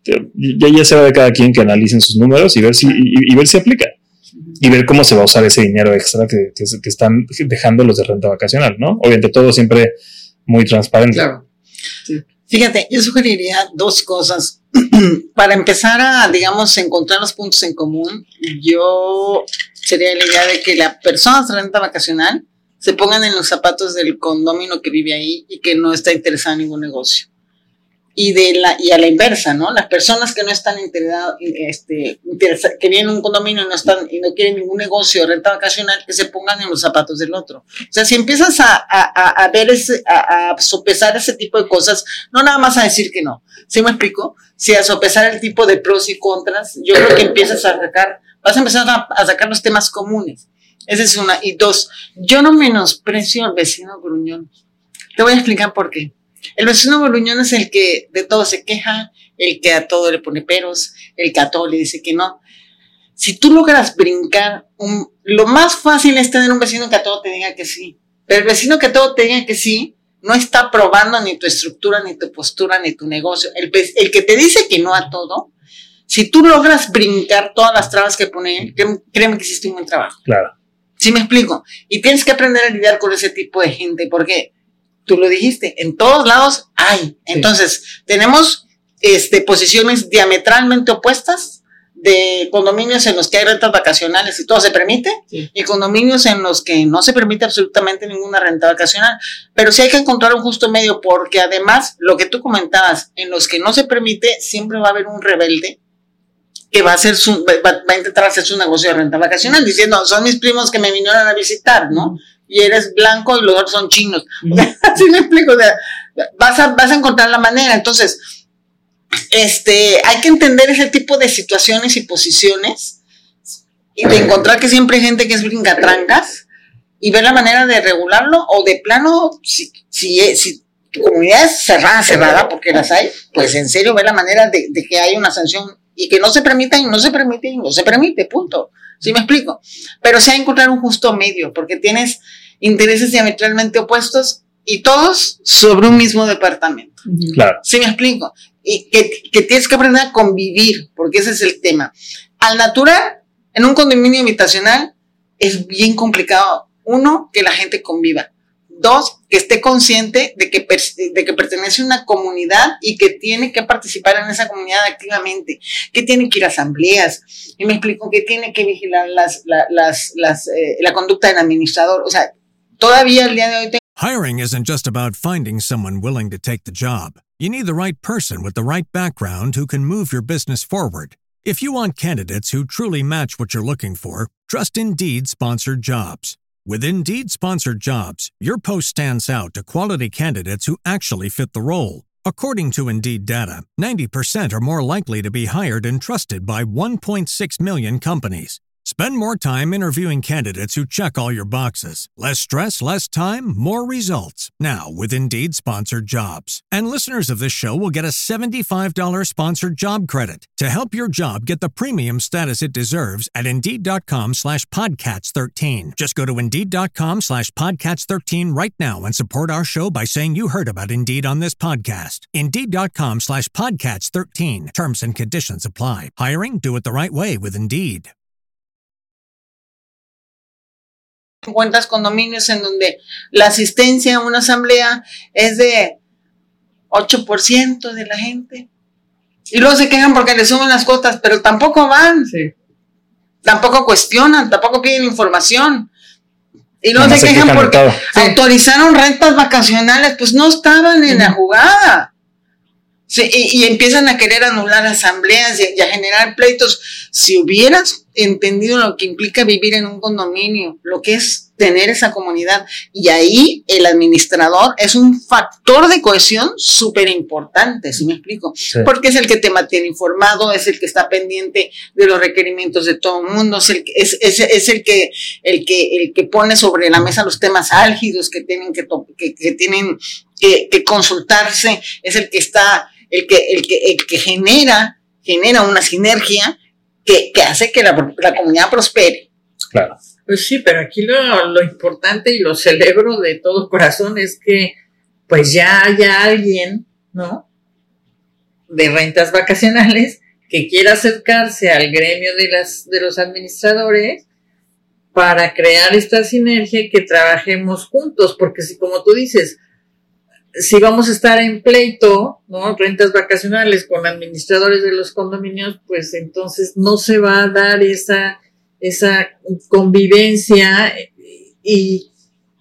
Ya, ya será de cada quien que analicen sus números y ver si, y, y ver si aplica. Y ver cómo se va a usar ese dinero extra que, que, que están dejando los de renta vacacional, ¿no? Obviamente todo siempre muy transparente. Claro. Sí. Fíjate, yo sugeriría dos cosas. Para empezar a, digamos, encontrar los puntos en común, yo sería la idea de que las personas de renta vacacional se pongan en los zapatos del condominio que vive ahí y que no está interesado en ningún negocio. Y, de la, y a la inversa, ¿no? Las personas que no están interesadas, este, interesa, que vienen a un condominio y no, están, y no quieren ningún negocio de renta vacacional, que se pongan en los zapatos del otro. O sea, si empiezas a, a, a ver, ese, a, a sopesar ese tipo de cosas, no nada más a decir que no. ¿Sí me explico? Si a sopesar el tipo de pros y contras, yo creo que empiezas a sacar, vas a empezar a, a sacar los temas comunes. Esa es una. Y dos, yo no menosprecio al vecino gruñón. Te voy a explicar por qué. El vecino gruñón es el que de todo se queja, el que a todo le pone peros, el que a todo le dice que no. Si tú logras brincar, un, lo más fácil es tener un vecino que a todo te diga que sí. Pero el vecino que a todo te diga que sí, no está probando ni tu estructura, ni tu postura, ni tu negocio. El, el que te dice que no a todo, si tú logras brincar todas las trabas que pone él, créeme que hiciste un buen trabajo. Claro. ¿Sí me explico? Y tienes que aprender a lidiar con ese tipo de gente, porque tú lo dijiste, en todos lados hay. Entonces, sí. tenemos este, posiciones diametralmente opuestas de condominios en los que hay rentas vacacionales y todo se permite, sí. y condominios en los que no se permite absolutamente ninguna renta vacacional. Pero sí hay que encontrar un justo medio, porque además, lo que tú comentabas, en los que no se permite, siempre va a haber un rebelde que va a hacer su, va, va a intentar hacer su negocio de renta vacacional, diciendo, son mis primos que me vinieron a visitar, ¿no? Mm. Y eres blanco y los otros son chinos. Mm. Así me explico, o sea, vas a, vas a encontrar la manera. Entonces, este, hay que entender ese tipo de situaciones y posiciones y de encontrar que siempre hay gente que es brincatrancas y ver la manera de regularlo, o de plano, si, si, si tu comunidad es cerrada, cerrada, porque las hay, pues en serio ver la manera de, de que haya una sanción y que no se permita y no se permite y no se permite, punto. ¿Sí me explico? Pero sí hay que encontrar un justo medio, porque tienes intereses diametralmente opuestos y todos sobre un mismo departamento. Claro. ¿Sí me explico? Y que, que tienes que aprender a convivir, porque ese es el tema. Al natural, en un condominio habitacional, es bien complicado. Uno, que la gente conviva. Dos, que esté consciente de que, de que pertenece a una comunidad y que tiene que participar en esa comunidad activamente, que tiene que ir a asambleas, y me explico, que tiene que vigilar las, la, las, las, eh, la conducta del administrador. O sea, todavía el día de hoy... Te- Hiring isn't just about finding someone willing to take the job. You need the right person with the right background who can move your business forward. If you want candidates who truly match what you're looking for, trust Indeed-sponsored jobs. With Indeed-sponsored jobs, your post stands out to quality candidates who actually fit the role. According to Indeed data, ninety percent are more likely to be hired and trusted by one point six million companies. Spend more time interviewing candidates who check all your boxes. Less stress, less time, more results. Now, with Indeed-sponsored jobs. And listeners of this show will get a seventy-five dollars sponsored job credit to help your job get the premium status it deserves at Indeed.com slash Podcats 13. Just go to Indeed.com slash Podcats 13 right now and support our show by saying you heard about Indeed on this podcast. Indeed.com slash Podcats 13. Terms and conditions apply. Hiring? Do it the right way with Indeed. Encuentras condominios en donde la asistencia a una asamblea es de ocho por ciento de la gente. Y luego se quejan porque le suben las cuotas, pero tampoco van. Sí. Tampoco cuestionan, tampoco piden información. Y luego se, se quejan porque sí. autorizaron rentas vacacionales, pues no estaban en uh-huh. la jugada. Sí, y, y empiezan a querer anular asambleas y, y a generar pleitos. Si hubieras entendido lo que implica vivir en un condominio, lo que es tener esa comunidad, y ahí el administrador es un factor de cohesión súper importante, ¿sí me explico? Sí. Porque es el que te mantiene informado, es el que está pendiente de los requerimientos de todo el mundo, es el, es, es, es el, que, el, que, el que pone sobre la mesa los temas álgidos que tienen que, que, que, tienen que, que consultarse, es el que está, el que, el que, el que genera, genera una sinergia que, que hace que la, la comunidad prospere. Claro. Pues sí, pero aquí lo, lo importante y lo celebro de todo corazón es que pues ya haya alguien, ¿no?, de rentas vacacionales que quiera acercarse al gremio de las de los administradores para crear esta sinergia y que trabajemos juntos, porque si, como tú dices, si vamos a estar en pleito, ¿no?, rentas vacacionales con administradores de los condominios, pues entonces no se va a dar esa esa convivencia y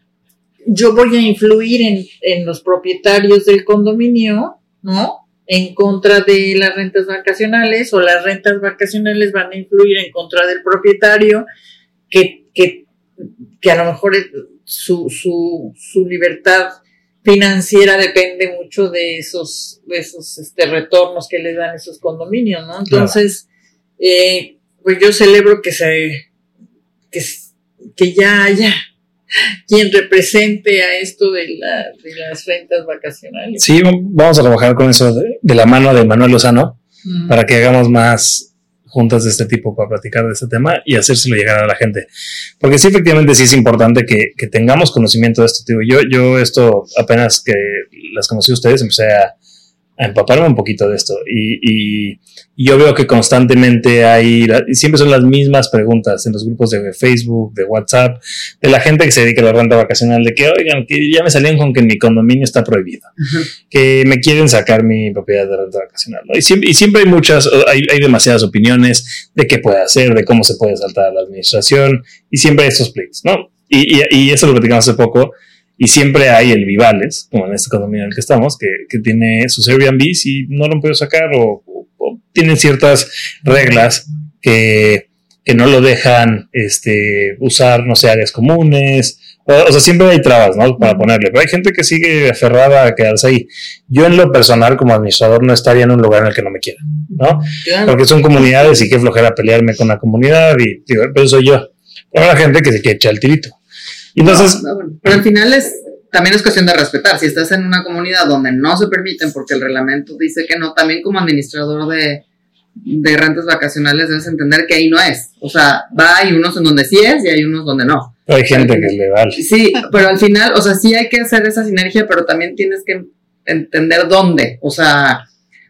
yo voy a influir en, en los propietarios del condominio, ¿no?, en contra de las rentas vacacionales, o las rentas vacacionales van a influir en contra del propietario que, que, que a lo mejor su, su, su libertad financiera depende mucho de esos, de esos este, retornos que les dan esos condominios, ¿no? Entonces, claro. eh, pues yo celebro que se, que que ya haya quien represente a esto de, la, de las rentas vacacionales. Sí, vamos a trabajar con eso de, de la mano de Manuel Lozano mm. para que hagamos más juntas de este tipo para platicar de este tema y hacérselo llegar a la gente. Porque sí, efectivamente, sí es importante que, que tengamos conocimiento de esto. Tío. Yo, yo esto, apenas que las conocí a ustedes, empecé a, a empaparme un poquito de esto. Y, y, y yo veo que constantemente hay, y siempre son las mismas preguntas en los grupos de Facebook, de WhatsApp, de la gente que se dedica a la renta vacacional, de que, oigan, que ya me salieron con que mi condominio está prohibido, uh-huh. que me quieren sacar mi propiedad de renta vacacional, ¿no? Y siempre, y siempre hay muchas, hay, hay demasiadas opiniones de qué puede hacer, de cómo se puede saltar a la administración, y siempre hay estos pleitos, ¿no? Y, y, y eso lo platicamos hace poco. Y siempre hay el Vivales, como en este condominio en el que estamos, que, que tiene sus Airbnbs y no lo han podido sacar o, o, o tienen ciertas reglas que, que no lo dejan este, usar, no sé, áreas comunes. O, o sea, siempre hay trabas, ¿no? Para ponerle. Pero hay gente que sigue aferrada a quedarse ahí. Yo en lo personal, como administrador, no estaría en un lugar en el que no me quieran, ¿no? Claro. Porque son comunidades y qué flojera pelearme con la comunidad y digo, pero soy yo. Pero hay gente que se quiere echar el tirito. Entonces, no, no, bueno, pero al final es también es cuestión de respetar. Si estás en una comunidad donde no se permiten porque el reglamento dice que no, también como administrador de, de rentas vacacionales debes entender que ahí no es. O sea, va, hay unos en donde sí es y hay unos donde no. Hay gente que le vale. Sí, pero al final, o sea, sí hay que hacer esa sinergia, pero también tienes que entender dónde. O sea,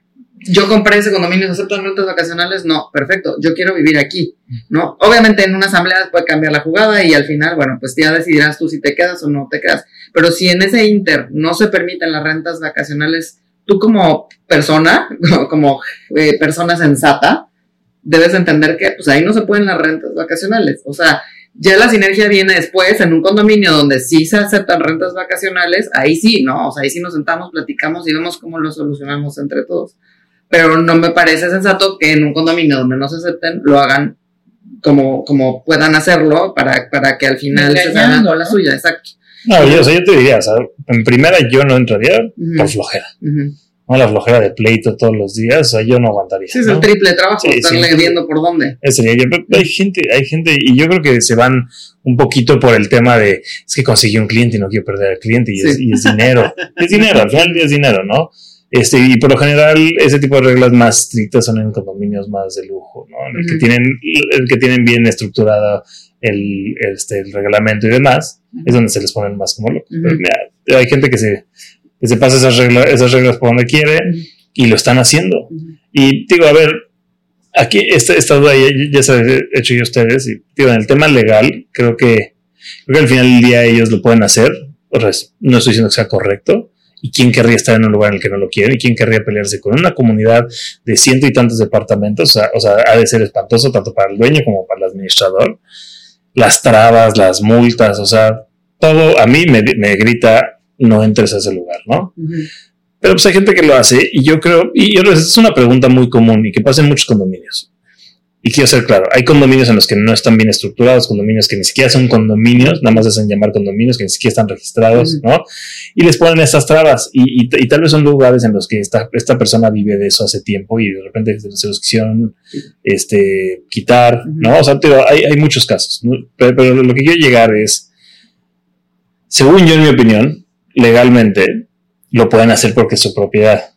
yo compré ese condominio, ¿aceptan rentas vacacionales? No, perfecto, yo quiero vivir aquí, ¿no? Obviamente en una asamblea puede cambiar la jugada y al final, bueno, pues ya decidirás tú si te quedas o no te quedas. Pero si en ese inter no se permiten las rentas vacacionales, tú como persona, como eh, persona sensata, debes entender que pues ahí no se pueden las rentas vacacionales. O sea, ya la sinergia viene después en un condominio donde sí se aceptan rentas vacacionales, ahí sí, ¿no? O sea, ahí sí nos sentamos, platicamos y vemos cómo lo solucionamos entre todos. Pero no me parece sensato que en un condominio donde no se acepten lo hagan como, como puedan hacerlo para, para que al final se salgan con la suya, exacto. No, yo, o sea, yo te diría, o sea, en primera yo no entraría uh-huh. por flojera. Uh-huh. No, la flojera de pleito todos los días, o sea, yo no aguantaría. Sí, es ¿no? el triple trabajo, sí, estarle sí, viendo por dónde. Ese sería yo, pero hay gente, hay gente, y yo creo que se van un poquito por el tema de, es que conseguí un cliente y no quiero perder al cliente, y, sí. es, y es dinero. Es dinero, al final es dinero, ¿no? Este, y por lo general ese tipo de reglas más estrictas son en condominios más de lujo, ¿no? En el uh-huh. que tienen, el que tienen bien estructurado el, este, el reglamento y demás, uh-huh. es donde se les ponen más como locos. Uh-huh. Pero mira, hay gente que se, que se pasa esas reglas, esas reglas por donde quiere uh-huh. y lo están haciendo. Uh-huh. Y digo, a ver, aquí esta, esta duda ya, ya se ha hecho yo a ustedes, y digo, en el tema legal, creo que, creo que al final del día ellos lo pueden hacer, o sea, no estoy diciendo que sea correcto. ¿Y quién querría estar en un lugar en el que no lo quieren? ¿Y quién querría pelearse con una comunidad de ciento y tantos departamentos? O sea, o sea, ha de ser espantoso tanto para el dueño como para el administrador. Las trabas, las multas, o sea, todo a mí me, me grita, no entres a ese lugar, ¿no? Uh-huh. Pero pues hay gente que lo hace y yo creo, y yo, es una pregunta muy común y que pasa en muchos condominios. Y quiero ser claro, hay condominios en los que no están bien estructurados, condominios que ni siquiera son condominios, nada más hacen llamar condominios, que ni siquiera están registrados, ¿no? Y les ponen estas trabas, y, y, y tal vez son lugares en los que esta, esta persona vive de eso hace tiempo y de repente se los quisieron este, quitar, ¿no? O sea, pero hay, hay muchos casos, ¿no? pero, pero lo que quiero llegar es, según yo, en mi opinión, legalmente lo pueden hacer porque es su propiedad.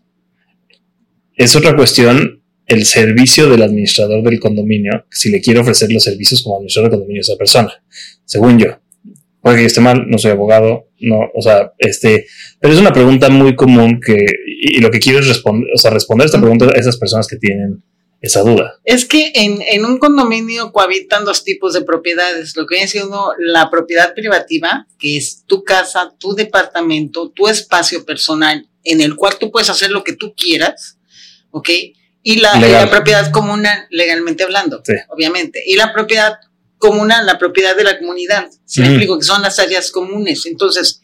Es otra cuestión el servicio del administrador del condominio, si le quiere ofrecer los servicios como administrador del condominio a esa persona, según yo. Puede que yo esté mal, no soy abogado, no, o sea, este, pero es una pregunta muy común que, y, y lo que quiero es responder, o sea, responder esta pregunta a esas personas que tienen esa duda. Es que en, en un condominio cohabitan dos tipos de propiedades, lo que viene siendo la propiedad privativa, que es tu casa, tu departamento, tu espacio personal, en el cual tú puedes hacer lo que tú quieras, ¿ok? Y la, y la propiedad comunal, legalmente hablando, sí. obviamente. Y la propiedad comunal, la propiedad de la comunidad. ¿Sí? Mm. Me explico, que son las áreas comunes. Entonces,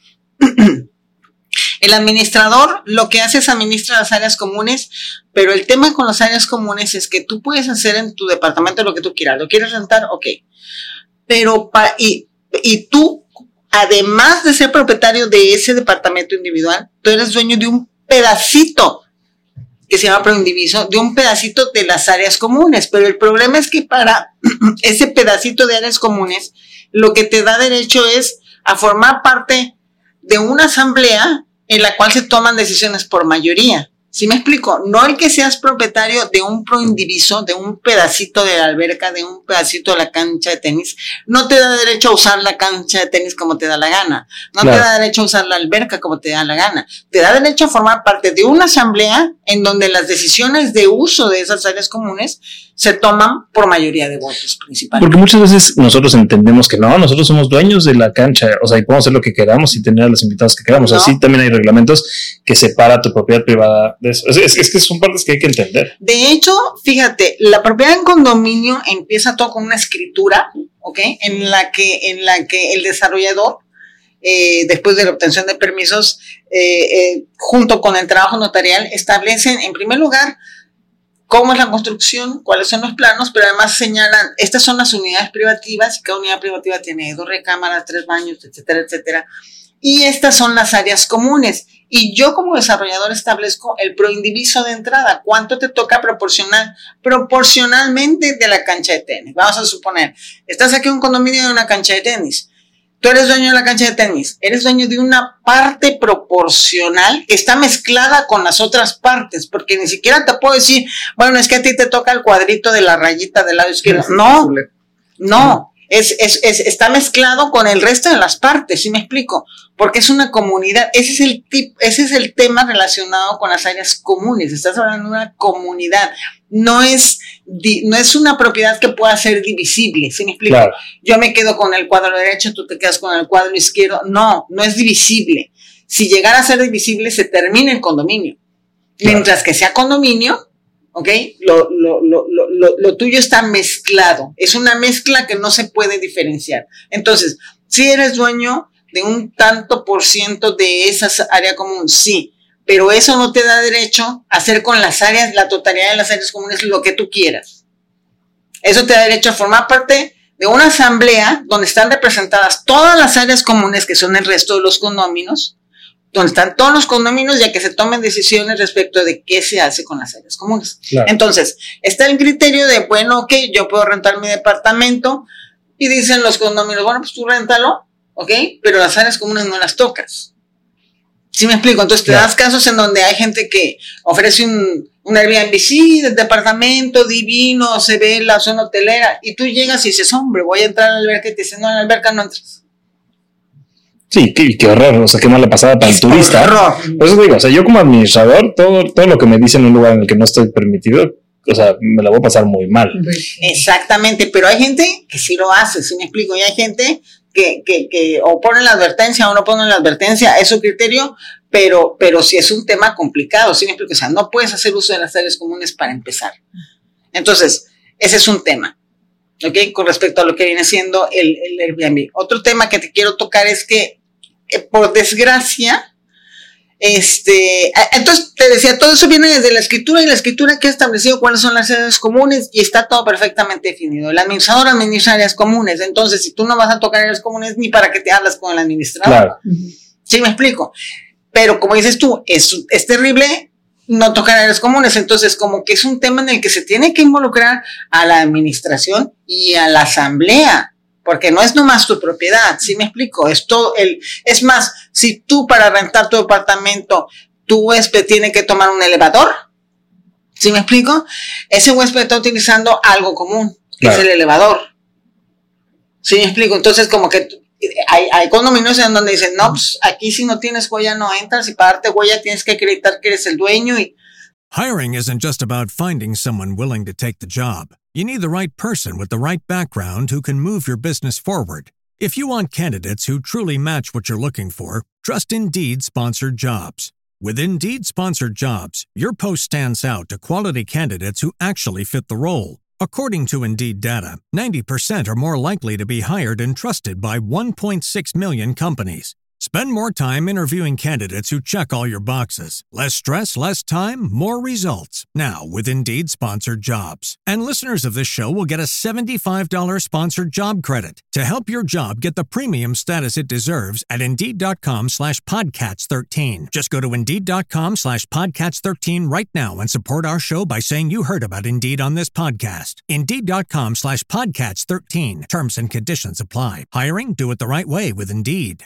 el administrador lo que hace es administrar las áreas comunes, pero el tema con las áreas comunes es que tú puedes hacer en tu departamento lo que tú quieras. ¿Lo quieres rentar? Ok. Pero, pa, y, y tú, además de ser propietario de ese departamento individual, tú eres dueño de un pedacito que se llama proindiviso, de un pedacito de las áreas comunes, pero el problema es que para ese pedacito de áreas comunes lo que te da derecho es a formar parte de una asamblea en la cual se toman decisiones por mayoría. ¿Sí me explico? No el que seas propietario de un proindiviso, de un pedacito de la alberca, de un pedacito de la cancha de tenis, no te da derecho a usar la cancha de tenis como te da la gana. No claro. te da derecho a usar la alberca como te da la gana. Te da derecho a formar parte de una asamblea en donde las decisiones de uso de esas áreas comunes se toman por mayoría de votos principalmente. Porque muchas veces nosotros entendemos que no, nosotros somos dueños de la cancha, o sea, y podemos hacer lo que queramos y tener a los invitados que queramos. No. Así también hay reglamentos que separa tu propiedad privada de eso. Es, es, es que son partes que hay que entender. De hecho, fíjate, la propiedad en condominio empieza todo con una escritura, ¿ok? En la que, en la que el desarrollador, eh, después de la obtención de permisos, eh, eh, junto con el trabajo notarial, establecen, en primer lugar, cómo es la construcción, cuáles son los planos, pero además señalan, estas son las unidades privativas, y cada unidad privativa tiene dos recámaras, tres baños, etcétera, etcétera. Y estas son las áreas comunes. Y yo como desarrollador establezco el proindiviso de entrada. ¿Cuánto te toca proporcionar? Proporcionalmente de la cancha de tenis. Vamos a suponer, estás aquí en un condominio de una cancha de tenis. Tú eres dueño de la cancha de tenis. Eres dueño de una parte proporcional que está mezclada con las otras partes. Porque ni siquiera te puedo decir, bueno, es que a ti te toca el cuadrito de la rayita del lado izquierdo. No, no. Es, es, es, está mezclado con el resto de las partes, ¿sí me explico? Porque es una comunidad, ese es el tip, ese es el tema relacionado con las áreas comunes. Estás hablando de una comunidad, no es, no es una propiedad que pueda ser divisible, ¿sí me explico? Claro. Yo me quedo con el cuadro derecho, tú te quedas con el cuadro izquierdo, no, no es divisible. Si llegara a ser divisible, se termina el condominio. Claro. Mientras que sea condominio, ¿ok? Lo, lo, lo, lo, lo tuyo está mezclado. Es una mezcla que no se puede diferenciar. Entonces, si eres dueño de un tanto por ciento de esa área común, sí, pero eso no te da derecho a hacer con las áreas, la totalidad de las áreas comunes, lo que tú quieras. Eso te da derecho a formar parte de una asamblea donde están representadas todas las áreas comunes, que son el resto de los condóminos, donde están todos los condominios, ya que se tomen decisiones respecto de qué se hace con las áreas comunes. Claro. Entonces, está el criterio de, bueno, ok, yo puedo rentar mi departamento, y dicen los condominios, bueno, pues tú réntalo, ok, pero las áreas comunes no las tocas. ¿Sí me explico? Entonces te claro. das casos en donde hay gente que ofrece un, un Airbnb, sí, del departamento divino, se ve la zona hotelera, y tú llegas y dices, hombre, voy a entrar a la alberca, y te dicen, no, en la alberca no entras. Sí, qué, qué horror, o sea, qué mala pasada para el turista. Horror. Por eso digo, o sea, yo como administrador, todo, todo lo que me dicen en un lugar en el que no estoy permitido, o sea, me la voy a pasar muy mal. Exactamente, pero hay gente que sí lo hace, ¿sí me explico? Y hay gente que, que, que o ponen la advertencia o no ponen la advertencia, es su criterio, pero, pero sí es un tema complicado, ¿sí me explico? O sea, no puedes hacer uso de las áreas comunes para empezar. Entonces, ese es un tema, ¿ok? Con respecto a lo que viene siendo el, el Airbnb. Otro tema que te quiero tocar es que, eh, por desgracia, este, entonces te decía, todo eso viene desde la escritura, y la escritura que ha establecido cuáles son las áreas comunes, y está todo perfectamente definido. El administrador administra áreas comunes, entonces si tú no vas a tocar áreas comunes, ni para qué te hablas con el administrador. Claro. ¿Sí me explico? Pero como dices tú, es, es terrible no tocar áreas comunes, entonces como que es un tema en el que se tiene que involucrar a la administración y a la asamblea, porque no es nomás tu propiedad, ¿sí me explico? Es todo el, es más, si tú para rentar tu departamento, tu huésped tiene que tomar un elevador, ¿sí me explico? Ese huésped está utilizando algo común, que claro. es el elevador. ¿Sí me explico? Entonces como que hay, hay condominios en donde dicen, no, pues aquí si no tienes huella no entras, y para darte huella tienes que acreditar que eres el dueño. Y hiring isn't just about finding someone willing to take the job. You need the right person with the right background who can move your business forward. If you want candidates who truly match what you're looking for, trust Indeed Sponsored Jobs. With Indeed Sponsored Jobs, your post stands out to quality candidates who actually fit the role. According to Indeed data, ninety percent are more likely to be hired and trusted by one point six million companies. Spend more time interviewing candidates who check all your boxes. Less stress, less time, more results. Now, with Indeed Sponsored Jobs. And listeners of this show will get a seventy-five dollars sponsored job credit to help your job get the premium status it deserves at Indeed.com slash Podcats13. Just go to Indeed.com slash Podcats13 right now and support our show by saying you heard about Indeed on this podcast. Indeed.com slash Podcats13. Terms and conditions apply. Hiring? Do it the right way with Indeed.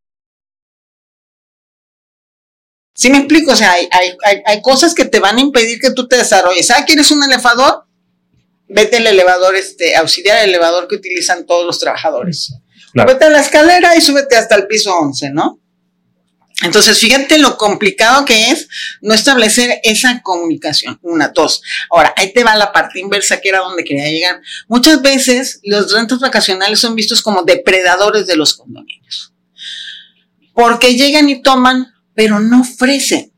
¿Sí me explico? O sea, hay, hay, hay, hay cosas que te van a impedir que tú te desarrolles. ¿Ah, quieres un elevador? Vete al elevador, este, auxiliar al elevador que utilizan todos los trabajadores. Claro. Vete a la escalera y súbete hasta el piso once, ¿no? Entonces, fíjate lo complicado que es no establecer esa comunicación. Una, dos. Ahora, ahí te va la parte inversa, que era donde quería llegar. Muchas veces los rentas vacacionales son vistos como depredadores de los condominios. Porque llegan y toman, pero no ofrecen.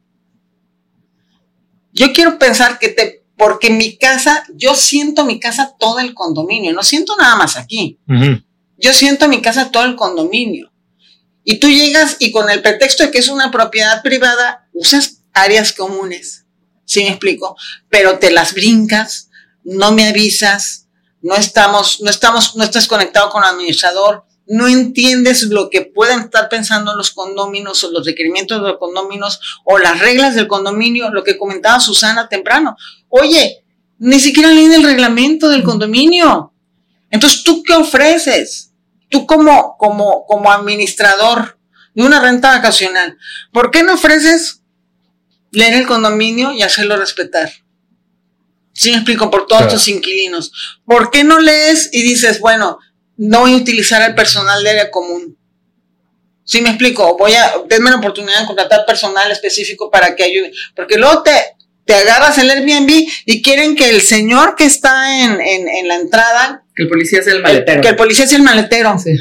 Yo quiero pensar que te, porque mi casa, yo siento mi casa todo el condominio, no siento nada más aquí. Uh-huh. Yo siento mi casa todo el condominio. Y tú llegas y con el pretexto de que es una propiedad privada, usas áreas comunes. ¿Sí me explico? Pero te las brincas, no me avisas, no estamos, no estamos, no estás conectado con el administrador. No entiendes lo que pueden estar pensando los condóminos o los requerimientos de los condóminos o las reglas del condominio, lo que comentaba Susana temprano. Oye, ni siquiera leen el reglamento del condominio. Entonces, ¿tú qué ofreces? Tú como, como, como administrador de una renta vacacional, ¿por qué no ofreces leer el condominio y hacerlo respetar? ¿Sí me explico? Por todos claro. tus inquilinos. ¿Por qué no lees y dices, bueno, no voy a utilizar el personal de área común? ¿Sí me explico? Voy a, denme la oportunidad de contratar personal específico para que ayude. Porque luego te, te agarras el Airbnb y quieren que el señor que está en, en, en la entrada... Que el policía sea el maletero. El, que el policía sea el maletero. Sí.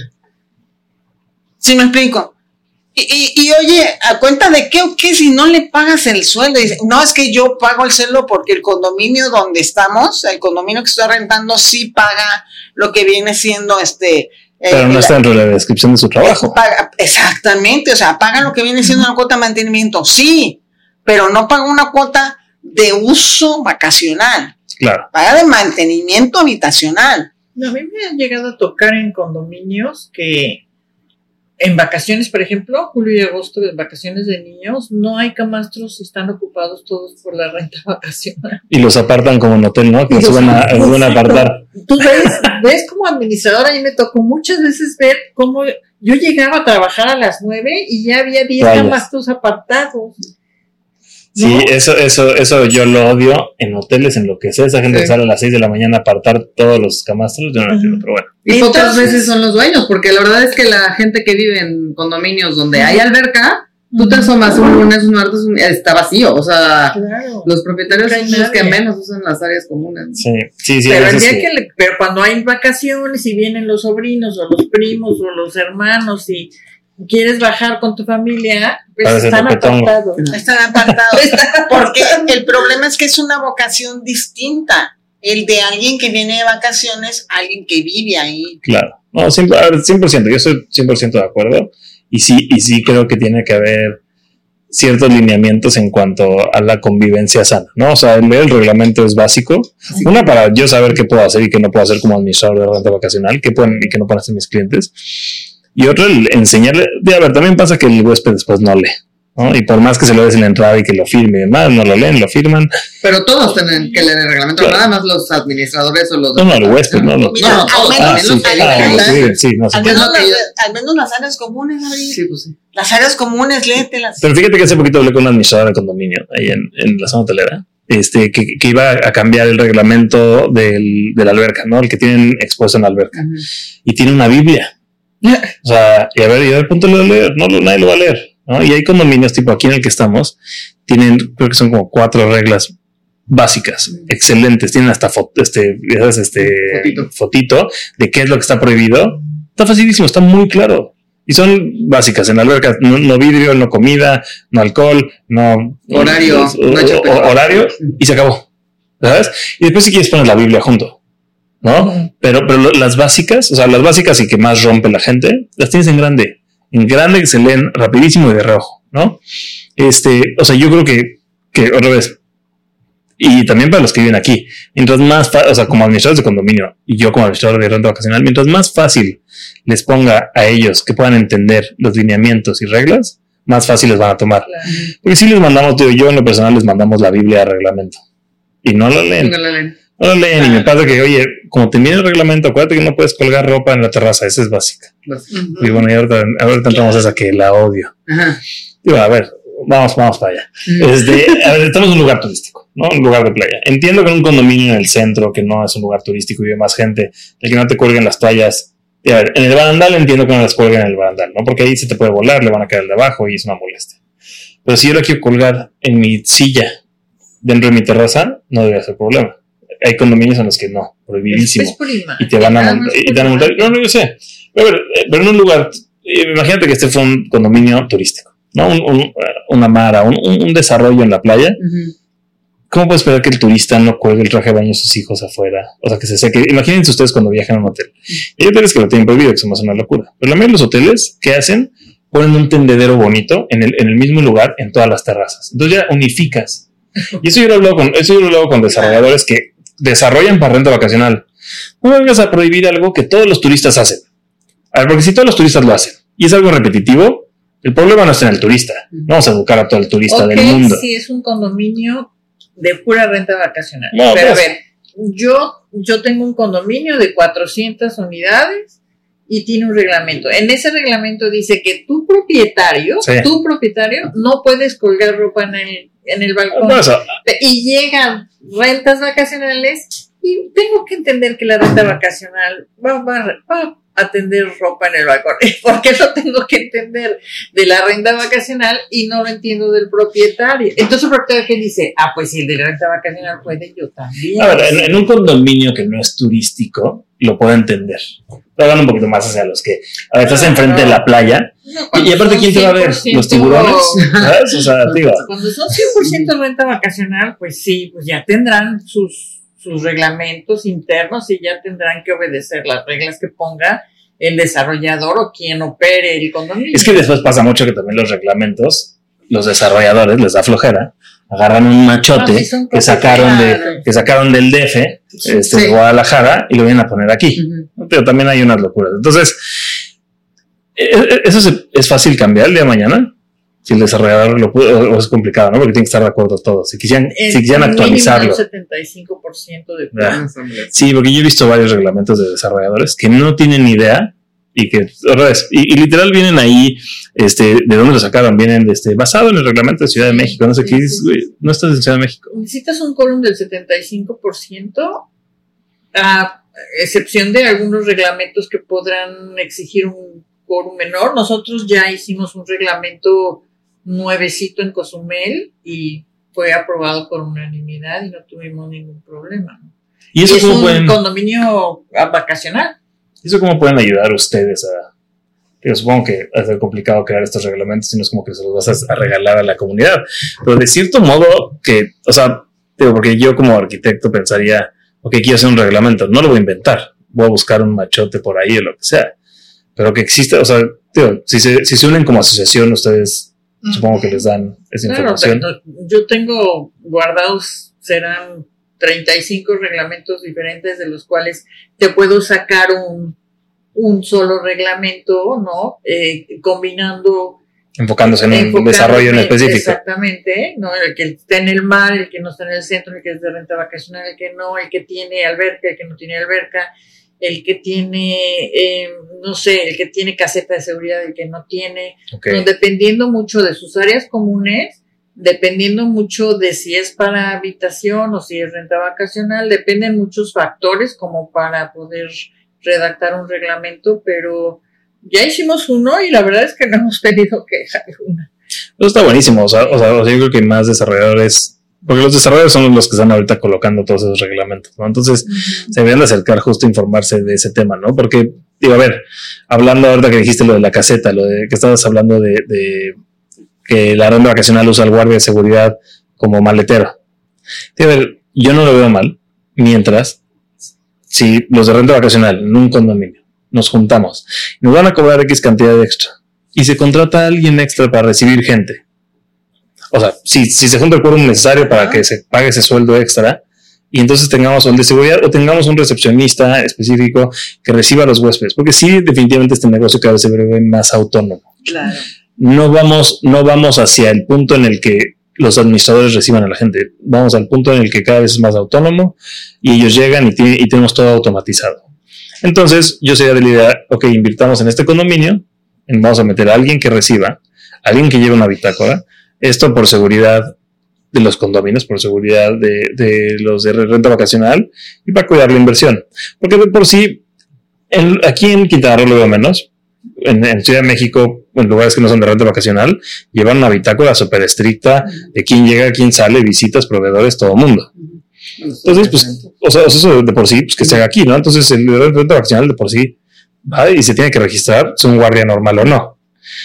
¿Sí me explico? Y, y, y oye, ¿a cuenta de qué o qué si no le pagas el sueldo? Dice, no, es que yo pago el sueldo porque el condominio donde estamos, el condominio que estoy rentando, sí paga lo que viene siendo este... Pero eh, no está dentro de la descripción de su trabajo. Paga, exactamente, o sea, paga lo que viene siendo una cuota de mantenimiento, sí, pero no paga una cuota de uso vacacional. Claro. Paga de mantenimiento habitacional. No, a mí me han llegado a tocar en condominios que en vacaciones, por ejemplo, julio y agosto, de vacaciones de niños, no hay camastros, están ocupados todos por la renta vacacional. Y los apartan como en hotel, ¿no? Que los suben a, suben a apartar. Tú ves, ves como administradora, a mí me tocó muchas veces ver cómo yo llegaba a trabajar a las nueve y ya había diez camastros apartados. Sí, ¿no? eso, eso, eso yo lo odio en hoteles, en lo que sea. Esa gente sí. sale a las seis de la mañana a apartar todos los camastros, yo no lo entiendo, pero bueno. Y Entonces, pocas veces son los dueños, porque la verdad es que la gente que vive en condominios donde hay alberca, tú te asomas un lunes, un martes, un, está vacío. O sea, claro. los propietarios son los que menos usan las áreas comunes. Sí, sí, sí. Pero, el día que... Que le, pero cuando hay vacaciones y vienen los sobrinos o los primos o los hermanos y quieres bajar con tu familia, pues están apartados. Están apartados. Porque el problema es que es una vocación distinta. El de alguien que viene de vacaciones, alguien que vive ahí. Claro. No, cien por ciento. Yo estoy cien por ciento de acuerdo. Y sí, y sí creo que tiene que haber ciertos lineamientos en cuanto a la convivencia sana, ¿no? O sea, el, el reglamento es básico. Sí. Una, para yo saber qué puedo hacer y qué no puedo hacer como administrador de renta vacacional, qué pueden y qué no pueden hacer mis clientes. Y otro, el enseñarle, a ver, también pasa que el huésped después no lee, ¿no? Y por más que se lo des en la entrada y que lo firme y demás, no lo leen, lo firman. Pero todos tienen que leer el reglamento, claro. Nada más los administradores o los... No, no, el huésped, no. no, Mira, no, no todos, ah, sí, ah, sí, sí, no sé. Al menos, las, al menos las áreas comunes, David. Sí, pues sí. Las áreas comunes, léetelas. Pero fíjate que hace poquito hablé con una administradora de condominio ahí en, en la zona hotelera, este, que, que iba a cambiar el reglamento del, de la alberca, ¿no? El que tienen expuesto en la alberca. Uh-huh. Y tiene una Biblia. O sea, y a ver, y a ver, póntelo a leer, no, nadie lo va a leer, ¿no? Y hay condominios tipo aquí en el que estamos, tienen, creo que son como cuatro reglas básicas, mm. excelentes, tienen hasta foto, este, este fotito. fotito de qué es lo que está prohibido, está facilísimo, está muy claro, y son básicas, en la alberca, no, no vidrio, no comida, no alcohol, no horario, no, no, o, horario, y se acabó, ¿sabes? Y después si quieres poner la Biblia junto, ¿no? Uh-huh. Pero, pero las básicas, o sea, las básicas y que más rompe la gente, las tienes en grande. en grande que se leen rapidísimo y de reojo, ¿no? Este, o sea, yo creo que, que otra vez, y también para los que viven aquí, mientras más, fa- o sea, como administradores de condominio y yo como administrador de renta vacacional, mientras más fácil les ponga a ellos que puedan entender los lineamientos y reglas, más fácil les van a tomar. Claro. Porque si les mandamos, tío, yo en lo personal les mandamos la Biblia de reglamento y no la leen. No la leen. No la leen y me pasa que, oye, como te viene el reglamento, acuérdate que no puedes colgar ropa en la terraza, esa es básica. Y bueno, y ahorita, ahorita entramos a esa que la odio. Ajá. Digo, a ver, vamos, vamos para allá. Este, a ver, estamos en un lugar turístico, ¿no? Un lugar de playa. Entiendo que en un condominio en el centro, que no es un lugar turístico y vive más gente, el que no te cuelguen las toallas. Y a ver, en el barandal entiendo que no las cuelguen en el barandal, ¿no? Porque ahí se te puede volar, le van a caer de abajo y es una molestia. Pero si yo la quiero colgar en mi silla dentro de mi terraza, no debería ser problema. Hay condominios en los que no, prohibidísimo. Es, es por imagen. Y te van a Nada multar. más Y por te van a multar. No, no, yo sé. Pero, a ver, eh, pero en un lugar, eh, imagínate que este fue un condominio turístico, ¿no? Un, un, eh, una mara, un, un, un desarrollo en la playa. Ujú. ¿Cómo puede esperar que el turista no cuelgue el traje de baño de sus hijos afuera? O sea, que se seque. Imagínense ustedes cuando viajan a un hotel. Y hay hoteles que lo tienen prohibido, que se me hace una locura. Pero la mayoría de los hoteles, ¿qué hacen? Ponen un tendedero bonito en el, en el mismo lugar en todas las terrazas. Entonces ya unificas. Y eso yo lo he hablado con, eso yo lo he hablado con desarrolladores que desarrollan para renta vacacional. No vengas a prohibir algo que todos los turistas hacen. A ver, porque si todos los turistas lo hacen y es algo repetitivo, el problema no está en el turista. No vamos a educar a todo el turista Ok, del mundo. si es un condominio de pura renta vacacional. No, Pero pues. a ver, yo, yo tengo un condominio de cuatrocientas unidades y tiene un reglamento. En ese reglamento dice que tu propietario, Sí. tu propietario, no puedes colgar ropa en el, en el balcón. Por eso, Y llegan rentas vacacionales y tengo que entender que la renta vacacional va, va, va a tender ropa en el balcón. ¿Por qué lo tengo que entender de la renta vacacional y no lo entiendo del propietario? Entonces el propietario que dice, ah, pues si el de la renta vacacional puede, yo también. a ver, en, en un condominio que no es turístico, lo puedo entender. Pero hagan un poquito más hacia los que, a ver, estás No, enfrente no. de la playa. No, Y, cuando y aparte, son ¿quién te va a ver? cien por ciento ¿Los tiburones? ¿Sabes? O sea, digo, Cuando son cien por ciento renta vacacional, pues sí, pues ya tendrán sus, sus reglamentos internos y ya tendrán que obedecer las reglas que ponga el desarrollador o quien opere el condominio. es que después pasa mucho que también los reglamentos, los desarrolladores les da flojera, agarran un machote Ah, sí, son que cosas sacaron de, raras. que sacaron del D F, este, Sí. de Guadalajara, y lo vienen a poner aquí. Ujú. Pero también hay unas locuras. Entonces, ¿e- e- ¿eso se- es fácil cambiar el día de mañana? Si el desarrollador lo puede, o o es complicado, ¿no? Porque tienen que estar de acuerdo todos. Si quisieran, Es si quisieran mínimo actualizarlo. un setenta y cinco por ciento de Ya. Sí, porque yo he visto varios reglamentos de desarrolladores que no tienen ni idea y que, otra vez, y, y literal vienen ahí, este, ¿de dónde lo sacaron? Vienen, este, basado en el reglamento de Ciudad de México, no sé qué dices, güey, no estás en Ciudad de México. Necesitas un quórum del setenta y cinco por ciento, a excepción de algunos reglamentos que podrán exigir un quórum menor. Nosotros ya hicimos un reglamento nuevecito en Cozumel y fue aprobado por unanimidad y no tuvimos ningún problema. ¿Y eso Y es cómo un pueden, condominio vacacional. eso cómo pueden ayudar ustedes a, digo, supongo que va a ser complicado crear estos reglamentos y no es como que se los vas a, a regalar a la comunidad, pero de cierto modo que, o sea, digo, porque yo como arquitecto pensaría, ok, quiero hacer un reglamento, no lo voy a inventar, voy a buscar un machote por ahí o lo que sea, pero que exista, o sea, digo, si se, si se unen como asociación, ustedes supongo que les dan esa Claro, información. pero yo tengo guardados, serán treinta y cinco reglamentos diferentes de los cuales te puedo sacar un, un solo reglamento, ¿no? Eh, combinando Enfocándose en un enfocándome- desarrollo en específico. Exactamente, ¿no? El que está en el mar, el que no está en el centro, el que es de renta vacacional, el que no, el que tiene alberca, el que no tiene alberca, el que tiene, eh, no sé, el que tiene caseta de seguridad, el que no tiene, Ok. ¿no? Dependiendo mucho de sus áreas comunes, dependiendo mucho de si es para habitación o si es renta vacacional, dependen muchos factores como para poder redactar un reglamento, pero ya hicimos uno y la verdad es que no hemos tenido queja alguna. Eso está buenísimo, o sea, o sea, o sea, yo creo que más desarrolladores, porque los desarrolladores son los que están ahorita colocando todos esos reglamentos, ¿no? Entonces, se deberían de acercar justo a informarse de ese tema, ¿no? Porque, digo, a ver, hablando ahorita que dijiste lo de la caseta, lo de que estabas hablando de, de que la renta vacacional usa al guardia de seguridad como maletero. Digo, a ver, yo no lo veo mal, mientras, si los de renta vacacional en un condominio nos juntamos y nos van a cobrar X cantidad de extra, y se contrata a alguien extra para recibir gente. O sea, si, si se junta el quórum necesario para que se pague ese sueldo extra, y entonces tengamos un de seguridad o tengamos un recepcionista específico que reciba a los huéspedes, porque sí, definitivamente este negocio cada vez se ve más autónomo. Claro. No vamos, no vamos hacia el punto en el que los administradores reciban a la gente, vamos al punto en el que cada vez es más autónomo y ellos llegan y, t- y tenemos todo automatizado. Entonces yo sería de la idea, ok, invirtamos en este condominio, vamos a meter a alguien que reciba, alguien que lleve una bitácora, esto por seguridad de los condominios, por seguridad de, de los de renta vacacional y para cuidar la inversión. Porque de por sí, en, aquí en Quintana Roo lo veo menos, en, en Ciudad de México, en lugares que no son de renta vacacional, llevan una bitácora súper estricta de quién llega, quién sale, visitas, proveedores, todo el mundo. Entonces, pues, o sea, eso de por sí, pues que se haga aquí, ¿no? Entonces, el de renta vacacional de por sí va y se tiene que registrar, es un guardia normal o no.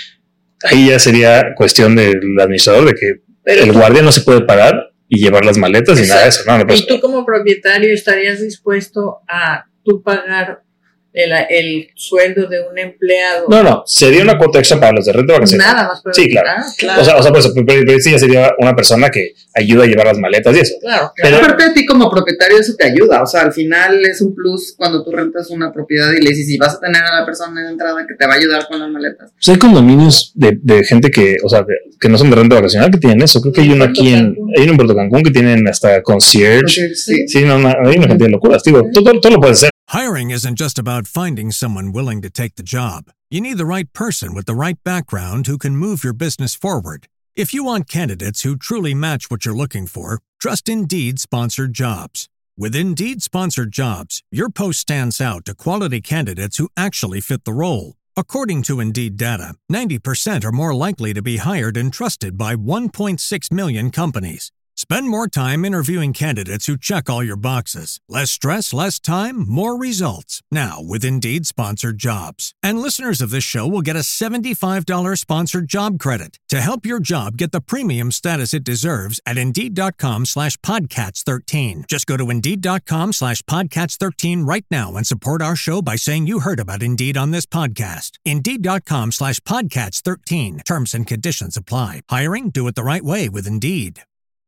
Ahí ya sería cuestión del administrador de que el guardia no se puede parar y llevar las maletas. Exacto. Y nada de eso, ¿no? No, y tú como propietario estarías dispuesto a tú pagar el, el sueldo de un empleado. No, no, sería una cuota extra para los de renta vacacional. Nada más. Sí, claro. Ah, claro. O sea, o sea, pues, pero, pero sí ya sería una persona que ayuda a llevar las maletas y eso. Claro, claro. Pero aparte de ti como propietario eso te ayuda, o sea, al final es un plus cuando tú rentas una propiedad y le dices, si vas a tener a la persona de entrada que te va a ayudar con las maletas. Pues hay condominios de, de gente que, o sea, que, que no son de renta vacacional que tienen eso. Creo que hay uno aquí en, hay uno en Puerto Cancún que tienen hasta concierge. Sí, sí, no, no, hay una cantidad de locuras. Digo, todo, todo lo puedes hacer. Hiring isn't just about finding someone willing to take the job. You need the right person with the right background who can move your business forward. If you want candidates who truly match what you're looking for, trust Indeed Sponsored Jobs. With Indeed Sponsored Jobs, your post stands out to quality candidates who actually fit the role. According to Indeed data, ninety percent are more likely to be hired and trusted by one point six million companies. Spend more time interviewing candidates who check all your boxes. Less stress, less time, more results. Now, with Indeed Sponsored Jobs. And listeners of this show will get a seventy-five dollars sponsored job credit to help your job get the premium status it deserves at Indeed.com slash Podcats 13. Just go to Indeed.com slash Podcats 13 right now and support our show by saying you heard about Indeed on this podcast. Indeed.com slash Podcats 13. Terms and conditions apply. Hiring? Do it the right way with Indeed.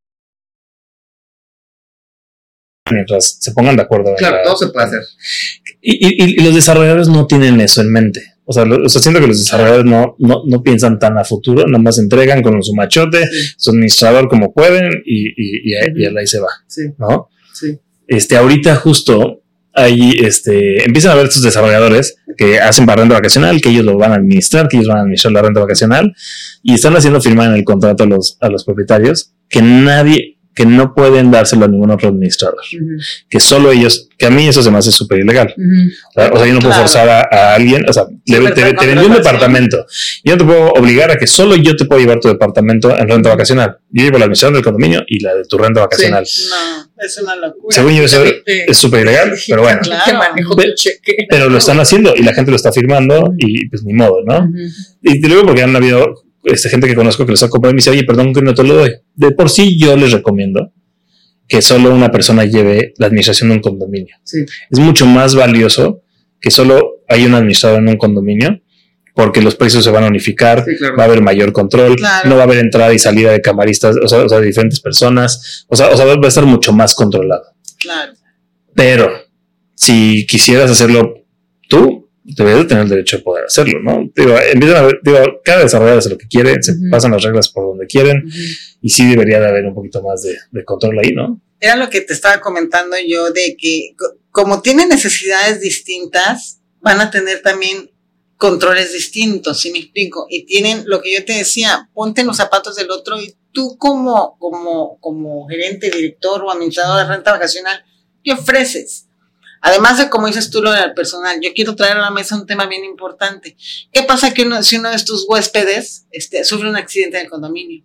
Mientras se pongan de acuerdo. Claro, todo se puede hacer. Y, y, y los desarrolladores no tienen eso en mente. O sea, lo, o sea siento que los desarrolladores no, no, no piensan tan a futuro, nada más entregan con su machote, sí. Su administrador como pueden y, y, y, uh-huh. y ahí se va. Sí. ¿No? Sí. Este, ahorita justo ahí este, empiezan a ver estos desarrolladores que hacen para renta vacacional, que ellos lo van a administrar, que ellos van a administrar la renta vacacional y están haciendo firmar en el contrato a los, a los propietarios que nadie... que no pueden dárselo a ningún otro administrador, uh-huh. que solo ellos, que a mí eso se me hace súper ilegal. Uh-huh. O sea, o sea, yo no puedo claro. forzar a, a alguien, o sea, le, te, te vendí un departamento, yo no te puedo obligar a que solo yo te puedo llevar tu departamento en renta vacacional. Yo llevo la administración del condominio y la de tu renta vacacional. Sí. No, es una locura. Según yo eso es súper ilegal, pero bueno. Claro. Pero, pero lo están haciendo y la gente lo está firmando uh-huh. y pues ni modo, ¿no? Uh-huh. Y luego porque han habido Este, gente que conozco que los ha comprado y me dice, oye, perdón que no te lo doy. De por sí yo les recomiendo que solo una persona lleve la administración de un condominio. Sí. Es mucho más valioso que solo haya un administrador en un condominio porque los precios se van a unificar, sí, claro. Va a haber mayor control, claro. No va a haber entrada y salida de camaristas, o sea, o sea de diferentes personas, o sea, o sea, va a estar mucho más controlado. Claro. Pero si quisieras hacerlo tú, deberías tener el derecho de poder hacerlo, ¿no? Digo, empiezan a ver, digo, cada desarrollador hace lo que quiere, uh-huh. se pasan las reglas por donde quieren, uh-huh. y sí debería de haber un poquito más de, de control ahí, ¿no? Era lo que te estaba comentando yo, de que como tienen necesidades distintas, van a tener también controles distintos, ¿sí me explico? Y tienen, lo que yo te decía, ponte en los zapatos del otro y tú como, como, como gerente, director o administrador de renta vacacional, ¿qué ofreces? Además de, como dices tú, lo del personal, yo quiero traer a la mesa un tema bien importante. ¿Qué pasa que uno, si uno de estos huéspedes este, sufre un accidente en el condominio?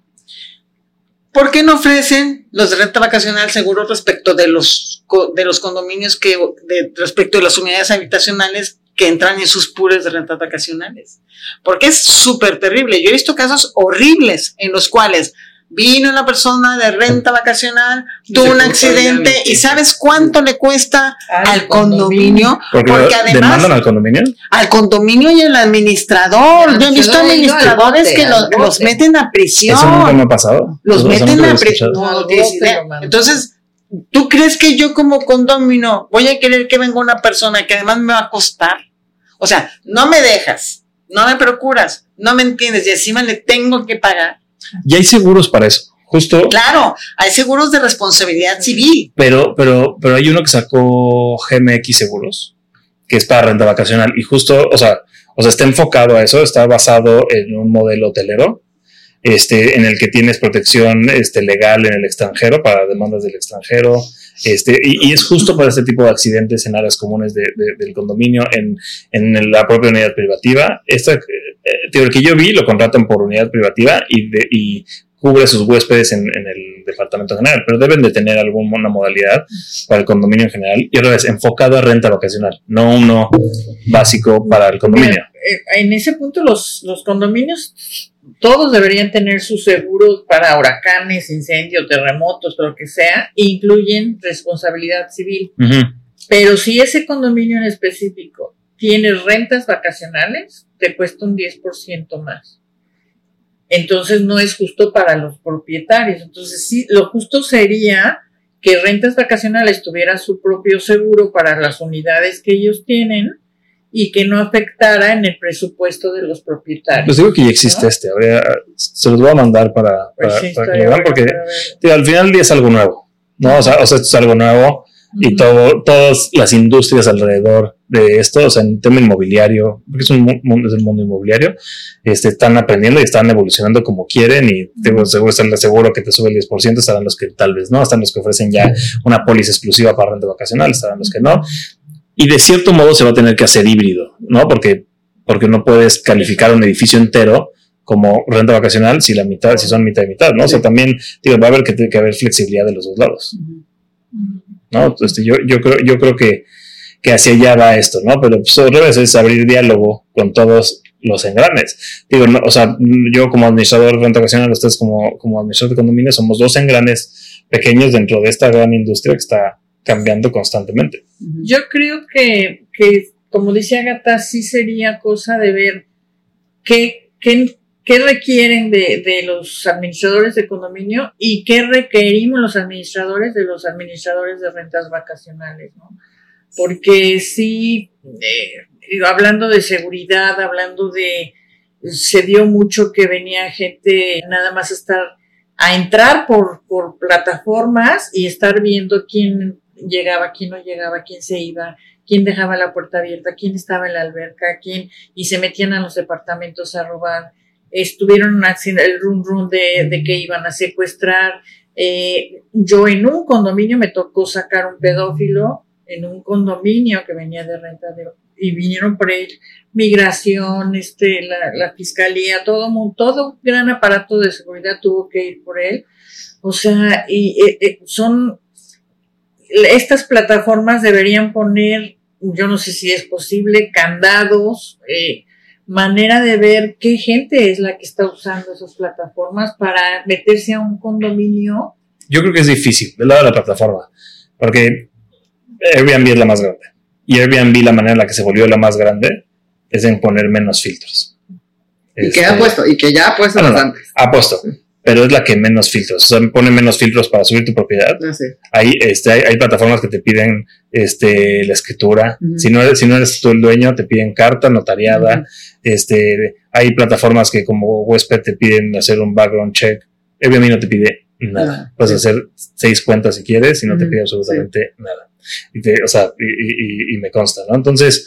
¿Por qué no ofrecen los de renta vacacional seguros respecto de los, de los condominios, que de, respecto de las unidades habitacionales que entran en sus pools de rentas vacacionales? Porque es súper terrible. Yo he visto casos horribles en los cuales vino una persona de renta vacacional, tuvo un accidente y ¿sabes cuánto le cuesta al, al condominio? Porque, porque además demandan al condominio. Al condominio y al administrador. Yo he visto administradores que los, los meten a prisión. ¿Eso nunca me ha pasado? Los meten a prisión. No, no tienes idea. Entonces, ¿tú crees que yo como condominio voy a querer que venga una persona que además me va a costar? O sea, no me dejas, no me procuras, no me entiendes y encima le tengo que pagar. Y hay seguros para eso, justo. Claro, hay seguros de responsabilidad civil. Pero, pero, pero hay uno que sacó G M X Seguros, que es para renta vacacional y justo, o sea, o sea, está enfocado a eso, está basado en un modelo hotelero, este, en el que tienes protección, este, legal en el extranjero para demandas del extranjero, este, y, y es justo para este tipo de accidentes en áreas comunes de, de, del condominio, en, en la propia unidad privativa. Esta, eh, el que yo vi lo contratan por unidad privativa y, de, y cubre a sus huéspedes en, en el departamento general, pero deben de tener alguna modalidad para el condominio en general y otra vez enfocado a renta vacacional, no uno básico para el condominio. Mira, en ese punto los, los condominios todos deberían tener sus seguros para huracanes, incendios, terremotos, lo que sea, e incluyen responsabilidad civil. Uh-huh. Pero si ese condominio en específico tiene rentas vacacionales, te cuesta un diez por ciento más. Entonces no es justo para los propietarios. Entonces sí, lo justo sería que rentas vacacionales tuviera su propio seguro para las unidades que ellos tienen y que no afectara en el presupuesto de los propietarios. Pues digo que ya existe, ¿no? este, habría, se los voy a mandar para, para, pues sí, para que lo vean, porque tío, al final del día es algo nuevo, ¿no? O sea, o sea, esto es algo nuevo uh-huh. y todo, todas las industrias alrededor de esto, o sea, en tema inmobiliario, porque es un mundo, es el mundo inmobiliario, este, están aprendiendo y están evolucionando como quieren y uh-huh. seguro, seguro, seguro que te sube el diez por ciento, estarán los que tal vez no, están los que ofrecen ya una póliza exclusiva para renta vacacional, estarán los que no. Y de cierto modo se va a tener que hacer híbrido, ¿no? Porque, porque no puedes calificar un edificio entero como renta vacacional si la mitad, si son mitad y mitad, ¿no? Sí. O sea, también, digo, va a haber que, que haber flexibilidad de los dos lados, ¿no? Entonces, yo, yo creo, yo creo que, que hacia allá va esto, ¿no? Pero pues, otra vez es abrir diálogo con todos los engranes. Digo, no, o sea, yo como administrador de renta vacacional, ustedes como, como administrador de condominio, somos dos engranes pequeños dentro de esta gran industria que está cambiando constantemente. Yo creo que, que como dice Agatha, sí sería cosa de ver qué, qué, qué requieren de, de los administradores de condominio y qué requerimos los administradores de los administradores de rentas vacacionales, ¿no? Porque sí, eh, hablando de seguridad, hablando de, se dio mucho que venía gente nada más a estar, a entrar por, por plataformas y estar viendo quién llegaba, quién no llegaba, quién se iba, quién dejaba la puerta abierta, quién estaba en la alberca, quién, y se metían a los departamentos a robar. Estuvieron el run run de, de que iban a secuestrar. Eh, yo en un condominio me tocó sacar un pedófilo en un condominio que venía de renta de, y vinieron por él, migración, este, la, la fiscalía, todo mundo, todo gran aparato de seguridad tuvo que ir por él. O sea, y eh, eh, son estas plataformas deberían poner, yo no sé si es posible, candados, eh, manera de ver qué gente es la que está usando esas plataformas para meterse a un condominio. Yo creo que es difícil del lado de la plataforma, porque Airbnb es la más grande. Y Airbnb, la manera en la que se volvió la más grande es en poner menos filtros. Y este, que ha puesto, y que ya ha puesto no, los no, antes. Ha puesto. Pero es la que menos filtros, o sea, pone menos filtros para subir tu propiedad. Ah, sí. Hay, este, hay, hay plataformas que te piden este, la escritura. Uh-huh. Si no eres, si no eres tú el dueño, te piden carta notariada. Uh-huh. Este, hay plataformas que como huésped te piden hacer un background check. Airbnb no te pide nada. Uh-huh. Puedes sí. hacer seis cuentas si quieres y no uh-huh. te pide absolutamente sí. nada. Y te, o sea, y, y, y me consta, ¿no? Entonces,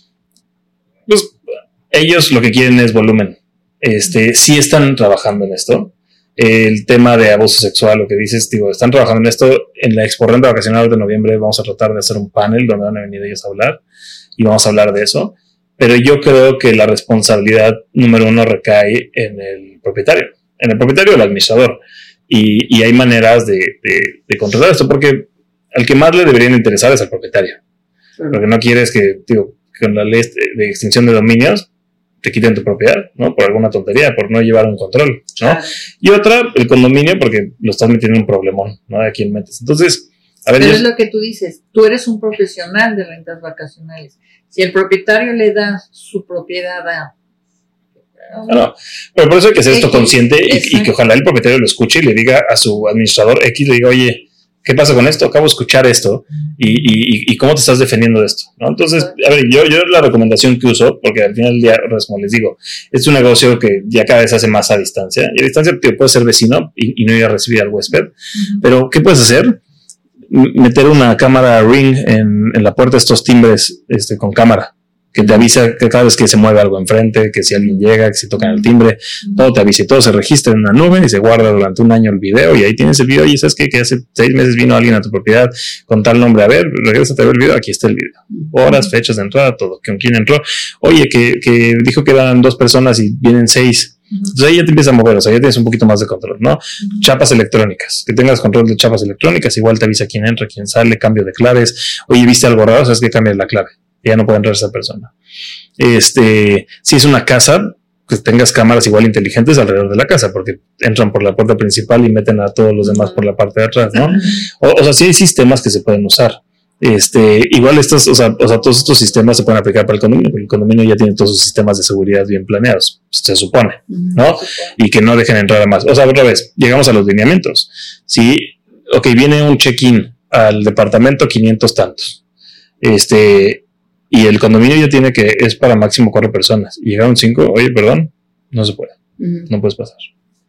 pues, ellos lo que quieren es volumen. Este, sí están trabajando en esto. El tema de abuso sexual, lo que dices, digo, están trabajando en esto. En la Expo Renta Vacacional de noviembre vamos a tratar de hacer un panel donde van a venir ellos a hablar y vamos a hablar de eso. Pero yo creo que la responsabilidad número uno recae en el propietario, en el propietario o el administrador. Y, y hay maneras de, de, de controlar esto, porque al que más le deberían interesar es al propietario. Sí. Porque no quieres que, digo, con la ley de extinción de dominios, te quiten tu propiedad, ¿no? Por alguna tontería, por no llevar un control, ¿no? Claro. Y otra, el condominio, porque lo estás metiendo en un problemón, ¿no? De a quién metes. Entonces, a ver... Pero yo... es lo que tú dices, tú eres un profesional de rentas vacacionales. Si el propietario le da su propiedad a... No, no, pero por eso hay que hacer esto X, consciente y, y que ojalá el propietario lo escuche y le diga a su administrador X, le diga, oye, ¿qué pasa con esto? Acabo de escuchar esto y, y, y cómo te estás defendiendo de esto, ¿no? Entonces, a ver, yo, yo la recomendación que uso, porque al final del día, como les digo, es un negocio que ya cada vez hace más a distancia, y a distancia tío, puedes ser vecino y, y no ir a recibir al huésped, uh-huh. Pero ¿qué puedes hacer? Meter una cámara Ring en, en la puerta de estos timbres este, con cámara, que te avisa que cada vez que se mueve algo enfrente, que si alguien llega, que si tocan el timbre, uh-huh. Todo te avisa y todo se registra en una nube y se guarda durante un año el video y ahí tienes el video y sabes que, que hace seis meses vino alguien a tu propiedad con tal nombre, a ver, regrésate a ver el video, aquí está el video, horas, uh-huh. Fechas de entrada, todo, con quién entró, oye, que, que dijo que eran dos personas y vienen seis. Entonces ahí ya te empieza a mover, o sea, ya tienes un poquito más de control, ¿no? Uh-huh. Chapas electrónicas, que tengas control de chapas electrónicas, igual te avisa quién entra, quién sale, cambio de claves, oye, viste algo raro, sabes que cambias la clave, ya no puede entrar esa persona. Este, si es una casa, que tengas cámaras igual inteligentes alrededor de la casa, porque entran por la puerta principal y meten a todos los demás por la parte de atrás, ¿no? O, o sea, sí hay sistemas que se pueden usar. Este, igual estos, o sea, o sea, todos estos sistemas se pueden aplicar para el condominio, porque el condominio ya tiene todos sus sistemas de seguridad bien planeados, se supone, ¿no? Y que no dejen entrar a más. O sea, otra vez, llegamos a los lineamientos. Sí, ok, viene un check-in al departamento quinientos tantos. Este, y el condominio ya tiene que, es para máximo cuatro personas. Y llegaron cinco, oye, perdón, no se puede, uh-huh. No puedes pasar.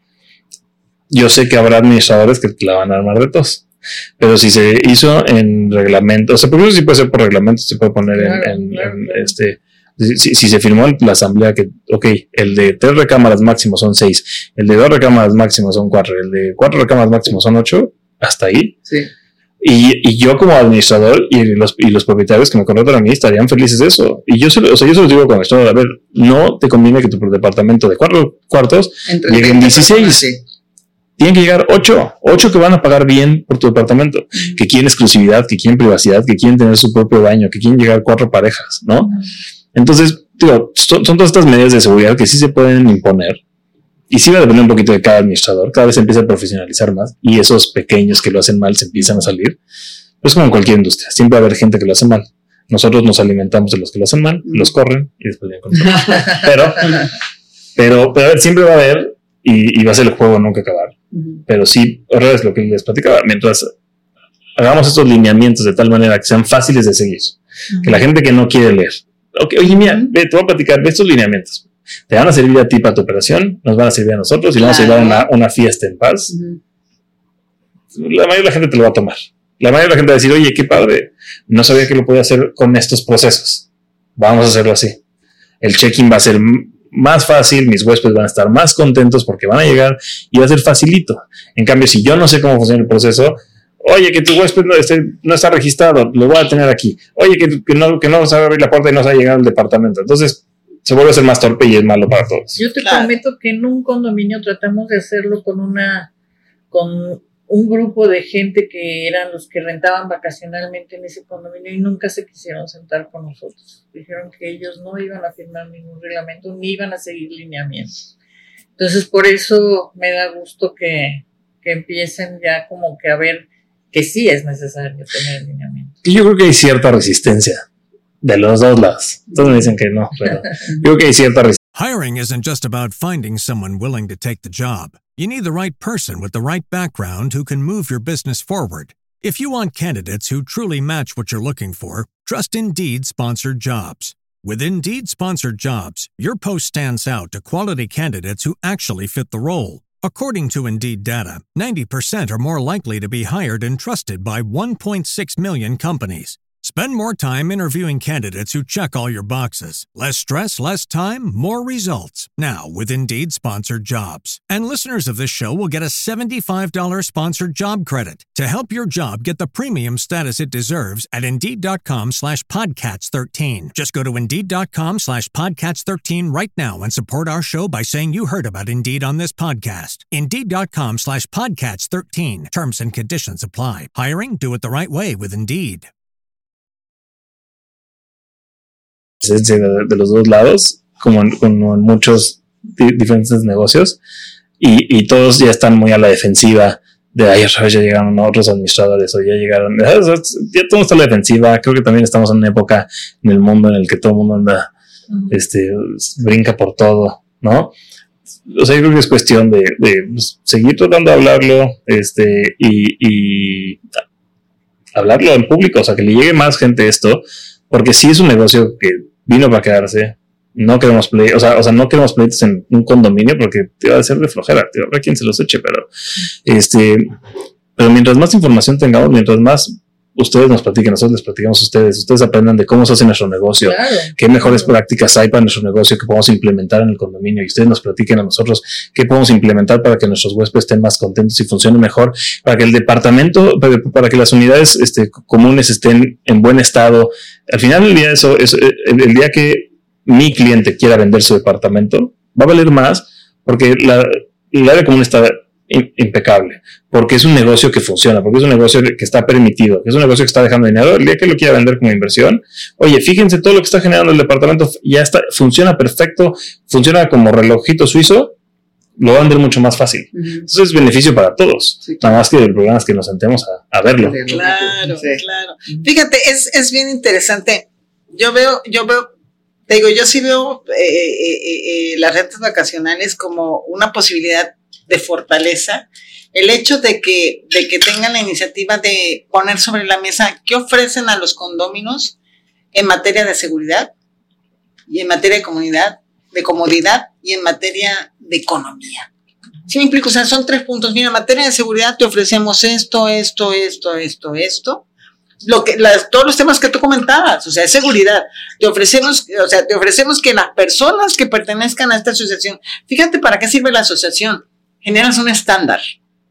Yo sé que habrá administradores que la van a armar de tos. Pero si se hizo en reglamento, o sea, primero sí puede ser por reglamento, se puede poner claro, en, en, claro, en claro. este, si, si se firmó en la asamblea que, ok, el de tres recámaras máximo son seis, el de dos recámaras máximo son cuatro, el de cuatro recámaras máximo son ocho, hasta ahí. Sí. Y, y yo como administrador y los, y los propietarios que me contratan a mí estarían felices de eso. Y yo se, o sea, yo se los digo con esto, a ver, no te conviene que tu departamento de cuatro cuartos llegue en dieciséis. Sí. Tienen que llegar ocho, ocho que van a pagar bien por tu departamento, uh-huh. Que quieren exclusividad, que quieren privacidad, que quieren tener su propio baño, que quieren llegar cuatro parejas, ¿no? Uh-huh. Entonces, digo, son, son todas estas medidas de seguridad que sí se pueden imponer y sí va a depender un poquito de cada administrador, cada vez se empieza a profesionalizar más y esos pequeños que lo hacen mal se empiezan a salir. Pues como en cualquier industria, siempre va a haber gente que lo hace mal. Nosotros nos alimentamos de los que lo hacen mal, uh-huh. Los corren y después vienen con todo. Pero, pero, pero a ver, siempre va a haber y, y va a ser el juego nunca acabar. Uh-huh. Pero sí, ahora es lo que les platicaba, mientras hagamos estos lineamientos de tal manera que sean fáciles de seguir, uh-huh. Que la gente que no quiere leer, okay, oye, mira, ve, te voy a platicar de estos lineamientos, te van a servir a ti para tu operación, nos van a servir a nosotros y claro. Vamos a llevar una, una fiesta en paz. Uh-huh. La mayoría de la gente te lo va a tomar, la mayoría de la gente va a decir, oye, qué padre, no sabía que lo podía hacer con estos procesos, vamos a hacerlo así, el check-in va a ser más fácil, mis huéspedes van a estar más contentos porque van a llegar y va a ser facilito. En cambio, si yo no sé cómo funciona el proceso, oye, que tu huésped no, esté, no está registrado, lo voy a tener aquí. Oye, que, que, no, que no sabe abrir la puerta y no sabe llegar al departamento. Entonces, se vuelve a ser más torpe y es malo para todos. Yo te claro. prometo que en un condominio tratamos de hacerlo con una, con un grupo de gente que eran los que rentaban vacacionalmente en ese condominio y nunca se quisieron sentar con nosotros. Dijeron que ellos no iban a firmar ningún reglamento ni iban a seguir lineamientos. Entonces, por eso me da gusto que, que empiecen ya como que a ver que sí es necesario tener lineamientos. Y yo creo que hay cierta resistencia de los dos lados. Todos me dicen que no, pero yo creo que hay cierta resistencia. Hiring isn't just about finding someone willing to take the job. You need the right person with the right background who can move your business forward. If you want candidates who truly match what you're looking for, trust Indeed Sponsored Jobs. With Indeed Sponsored Jobs, your post stands out to quality candidates who actually fit the role. According to Indeed data, ninety percent are more likely to be hired and trusted by one point six million companies. Spend more time interviewing candidates who check all your boxes. Less stress, less time, more results. Now, with Indeed Sponsored Jobs. And listeners of this show will get a seventy-five dollars sponsored job credit to help your job get the premium status it deserves at Indeed.com slash Podcats13. Just go to Indeed.com slash Podcats13 right now and support our show by saying you heard about Indeed on this podcast. Indeed.com slash Podcats13. Terms and conditions apply. Hiring? Do it the right way with Indeed. De, de los dos lados como en, como en muchos di- diferentes negocios, y, y todos ya están muy a la defensiva de ahí ya llegaron otros administradores o ya llegaron, ya todo el mundo está a la defensiva. Creo que también estamos en una época en el mundo en el que todo el mundo anda, uh-huh. este, brinca por todo, ¿no? O sea, yo creo que es cuestión de, de pues, seguir tratando de hablarlo, este, y, y hablarlo en público, o sea, que le llegue más gente esto, porque sí es un negocio que vino para quedarse. No queremos play, o sea, o sea, no queremos pleitos en un condominio porque te va a ser de flojera, te habrá quien se los eche, pero este, pero mientras más información tengamos, mientras más ustedes nos platiquen, nosotros les platicamos a ustedes, ustedes aprendan de cómo se hace nuestro negocio, claro, qué mejores claro. prácticas hay para nuestro negocio que podemos implementar en el condominio, y ustedes nos platiquen a nosotros qué podemos implementar para que nuestros huéspedes estén más contentos y funcionen mejor, para que el departamento, para, para que las unidades este, comunes estén en buen estado. Al final del día, eso es el, el día que mi cliente quiera vender su departamento, va a valer más porque la, el área común está impecable, porque es un negocio que funciona, porque es un negocio que está permitido, que es un negocio que está dejando dinero. El día que lo quiera vender como inversión, oye, fíjense todo lo que está generando el departamento, ya está, funciona perfecto, funciona como relojito suizo, lo va a vender mucho más fácil. Uh-huh. Entonces es beneficio para todos. Sí. Nada más que el problema es que nos sentemos a, a verlo. Claro, sí. claro. Fíjate, es, es bien interesante. Yo veo, yo veo, te digo, yo sí veo eh, eh, eh, las rentas vacacionales como una posibilidad de fortaleza. El hecho de que, de que tengan la iniciativa de poner sobre la mesa qué ofrecen a los condóminos en materia de seguridad y en materia de comunidad, de comodidad y en materia de economía. ¿Sí me explico? O sea, son tres puntos. Mira, en materia de seguridad te ofrecemos esto, esto, esto, esto, esto. Lo que, las, todos los temas que tú comentabas, o sea, es seguridad. Te ofrecemos, o sea, te ofrecemos que las personas que pertenezcan a esta asociación, fíjate para qué sirve la asociación. Generas un estándar.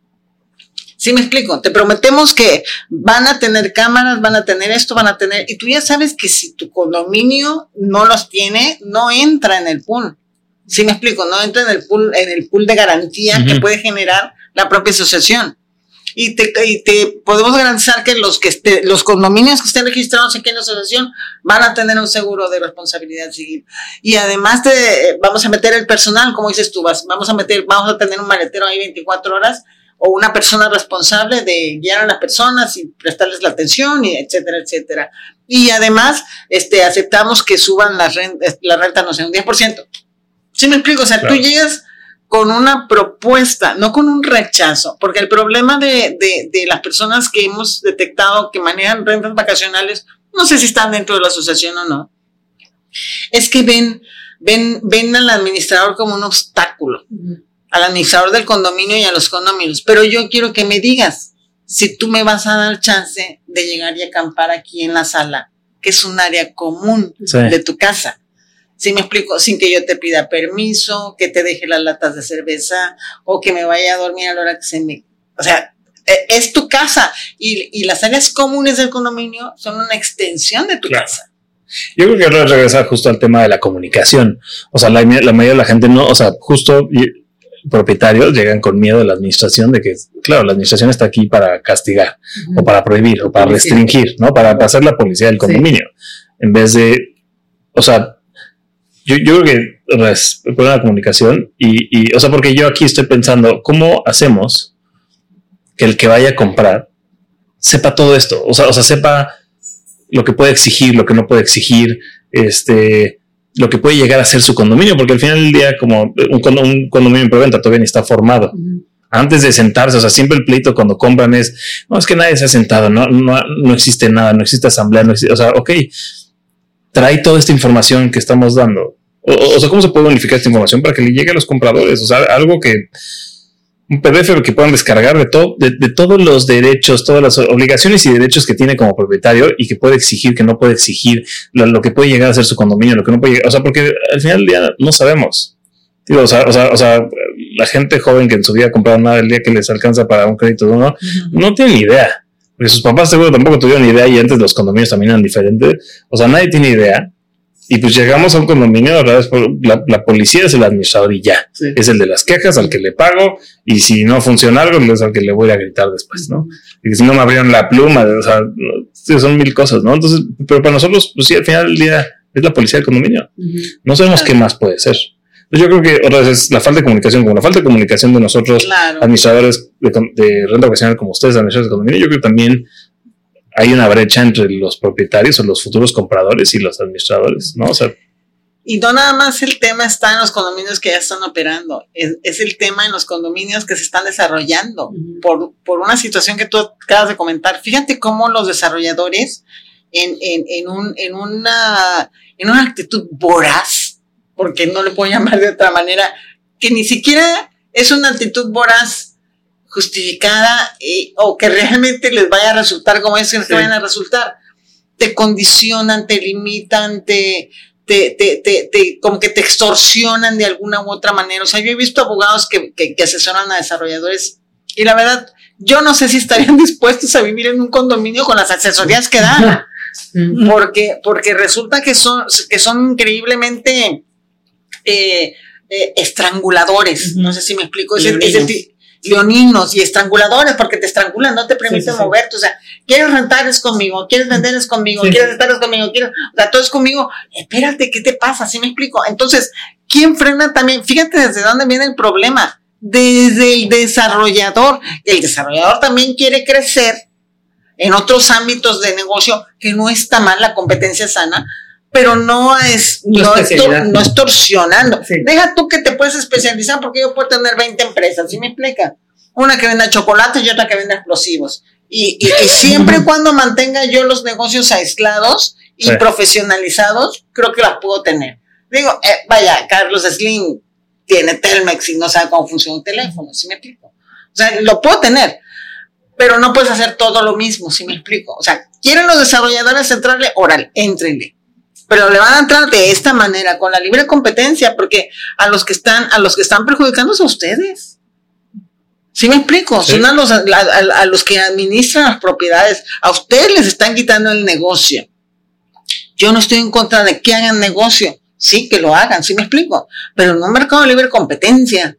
¿Sí me explico? Te prometemos que van a tener cámaras, van a tener esto, van a tener... Y tú ya sabes que si tu condominio no los tiene, no entra en el pool. ¿Sí me explico? No entra en el pool, en el pool de garantía uh-huh. que puede generar la propia asociación. Y te, y te podemos garantizar que los que esté, los condominios que estén registrados aquí en la asociación van a tener un seguro de responsabilidad civil. Y además te, vamos a meter el personal, como dices tú, vas, vamos a meter, vamos a tener un maletero ahí veinticuatro horas o una persona responsable de guiar a las personas y prestarles la atención, y etcétera, etcétera. Y además este, aceptamos que suban la renta, la renta, no sé, un diez por ciento. ¿Sí me explico? O sea, claro. tú llegas con una propuesta, no con un rechazo, porque el problema de, de, de las personas que hemos detectado que manejan rentas vacacionales, no sé si están dentro de la asociación o no, es que ven, ven, ven al administrador como un obstáculo, uh-huh. al administrador del condominio y a los condominios. Pero yo quiero que me digas si tú me vas a dar chance de llegar y acampar aquí en la sala, que es un área común sí. de tu casa. ¿Sí me explico? Sin que yo te pida permiso, que te deje las latas de cerveza o que me vaya a dormir a la hora que se me... O sea, es tu casa y, y las áreas comunes del condominio son una extensión de tu claro. casa. Yo creo que regresar justo al tema de la comunicación. O sea, la, la mayoría de la gente no... O sea, justo propietarios llegan con miedo de la administración de que, claro, la administración está aquí para castigar uh-huh. o para prohibir o para restringir, ¿no? Para, para ser la policía del condominio. Sí. En vez de... O sea... Yo, yo creo que es pues, la comunicación y, y, o sea, porque yo aquí estoy pensando, ¿cómo hacemos que el que vaya a comprar sepa todo esto? O sea, o sea, sepa lo que puede exigir, lo que no puede exigir, este, lo que puede llegar a ser su condominio, porque al final del día, como un, un condominio en preventa todavía ni está formado. Uh-huh. Antes de sentarse, o sea, siempre el pleito cuando compran es, no, es que nadie se ha sentado, no, no, no existe nada, no existe asamblea, no existe, o sea, ok, trae toda esta información que estamos dando. O, o sea, ¿cómo se puede unificar esta información para que le llegue a los compradores? O sea, algo que, un P D F que puedan descargar de, todo, de, de todos los derechos, todas las obligaciones y derechos que tiene como propietario y que puede exigir, que no puede exigir, lo, lo que puede llegar a ser su condominio, lo que no puede llegar, o sea, porque al final del día no sabemos. Digo, o sea, o sea, o sea, la gente joven que en su vida ha comprado nada el día que les alcanza para un crédito de uno, uh-huh. no tiene ni idea. Porque sus papás seguro tampoco tuvieron ni idea y antes los condominios también eran diferentes. O sea, nadie tiene idea. Y pues llegamos a un condominio, ¿verdad? La, la policía es el administrador y ya. Sí. Es el de las quejas al que le pago. Y si no funciona algo, es al que le voy a gritar después, ¿no? Y si no me abrieron la pluma, o sea, son mil cosas, ¿no? Entonces, pero para nosotros, pues sí, al final del día, es la policía del condominio. Uh-huh. No sabemos claro. qué más puede ser. Yo creo que otra vez es la falta de comunicación, como la falta de comunicación de nosotros, claro. administradores de, de renta ocasional como ustedes, administradores de condominio. Yo creo que también hay una brecha entre los propietarios o los futuros compradores y los administradores, ¿no? O sea, y no nada más el tema está en los condominios que ya están operando, es, es el tema en los condominios que se están desarrollando uh-huh. por, por una situación que tú acabas de comentar. Fíjate cómo los desarrolladores en, en, en, un, en, una, en una actitud voraz, porque no le puedo llamar de otra manera, que ni siquiera es una actitud voraz justificada eh, o que realmente les vaya a resultar como es que sí. les vayan a resultar. Te condicionan, te limitan, te... Te, te, te, te, como que te extorsionan de alguna u otra manera. O sea, yo he visto abogados que, que, que asesoran a desarrolladores y la verdad, yo no sé si estarían dispuestos a vivir en un condominio con las asesorías que dan, porque, porque resulta que son, que son increíblemente eh, eh, estranguladores. No sé si me explico. Es el, es el, leoninos y estranguladores, porque te estrangulan, no te permiten sí, sí, moverte. O sea, quieres rentar es conmigo, quieres vender es conmigo, sí, quieres estar es conmigo, quieres, o sea, todo es conmigo. Espérate, ¿qué te pasa? ¿Sí me explico? Entonces, ¿quién frena también? Fíjate desde dónde viene el problema. Desde el desarrollador. El desarrollador también quiere crecer en otros ámbitos de negocio, que no está mal, la competencia sana, pero no es no, estor, no extorsionando. Sí. Deja tú que te puedes especializar, porque yo puedo tener veinte empresas, ¿sí me explica? Una que venda chocolate y otra que venda explosivos. Y, y, y siempre y cuando mantenga yo los negocios aislados y sí. profesionalizados, creo que las puedo tener. Digo, eh, vaya, Carlos Slim tiene Telmex y no sabe cómo funciona un teléfono, ¿sí me explico? O sea, lo puedo tener, pero no puedes hacer todo lo mismo, ¿sí me explico? O sea, quieren los desarrolladores entrarle, órale, éntrenle. Pero le van a entrar de esta manera, con la libre competencia, porque a los que están, a los que están perjudicando es a ustedes. ¿Sí me explico? Sí. Son a los, a, a, a los que administran las propiedades. A ustedes les están quitando el negocio. Yo no estoy en contra de que hagan negocio. Sí, que lo hagan, ¿sí me explico? Pero en un mercado de libre competencia.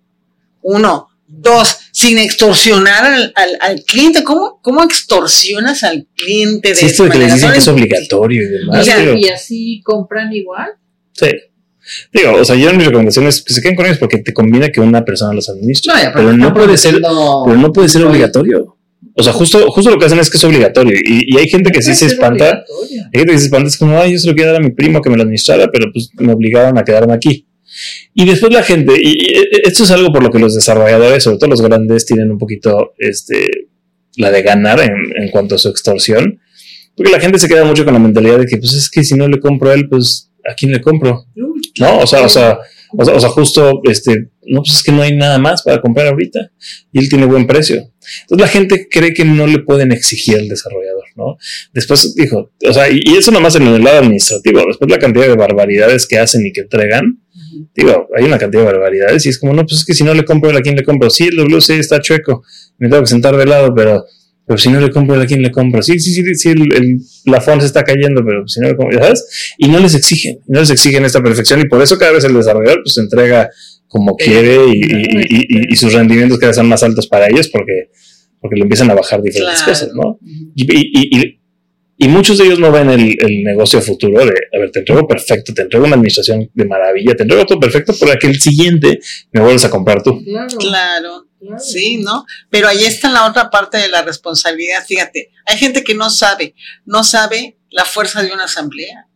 Uno. Dos, sin extorsionar al, al, al cliente. ¿Cómo, ¿Cómo extorsionas al cliente? De sí, esto de que les dicen que es obligatorio y demás. O sea, pero, ¿y así compran igual? Sí. Digo, o sea, yo mi recomendación es que se queden con ellos porque te conviene que una persona los administre. No, pero, no puede ser, no, pero no puede ser obligatorio. O sea, justo, justo lo que hacen es que es obligatorio. Y, y hay gente que sí se espanta. Hay gente que se espanta. Es como, ay, yo se lo quiero dar a mi primo que me lo administrara, pero pues me obligaron a quedarme aquí. Y después la gente, y, y esto es algo por lo que los desarrolladores, sobre todo los grandes, tienen un poquito este, la de ganar en, en cuanto a su extorsión, porque la gente se queda mucho con la mentalidad de que, pues es que si no le compro a él, pues ¿a quién le compro? ¿No? O sea, o sea, o sea, o sea justo, este, no, pues es que no hay nada más para comprar ahorita y él tiene buen precio. Entonces la gente cree que no le pueden exigir al desarrollador, ¿no? Después dijo, o sea, y, y eso nomás en el lado administrativo, después la cantidad de barbaridades que hacen y que entregan. Digo, hay una cantidad de barbaridades y es como, no, pues es que si no le compro, ¿a quién le compro? Sí, el W C está chueco, me tengo que sentar de lado, pero, pero si no le compro, ¿a quién le compro? Sí, sí, sí, sí, el, el plafón se está cayendo, pero si no le compro, ¿sabes? Y no les exigen, no les exigen esta perfección y por eso cada vez el desarrollador pues entrega como eh, quiere y, y, y, y, y sus rendimientos cada vez son más altos para ellos porque, porque le empiezan a bajar diferentes claro. cosas, ¿no? Y, y, y Y muchos de ellos no ven el, el negocio futuro de, a ver, te entrego perfecto, te entrego una administración de maravilla, te entrego todo perfecto para que el siguiente me vuelvas a comprar tú. Claro, claro, claro. Sí, ¿no? Pero ahí está la otra parte de la responsabilidad. Fíjate, hay gente que no sabe, no sabe la fuerza de una asamblea.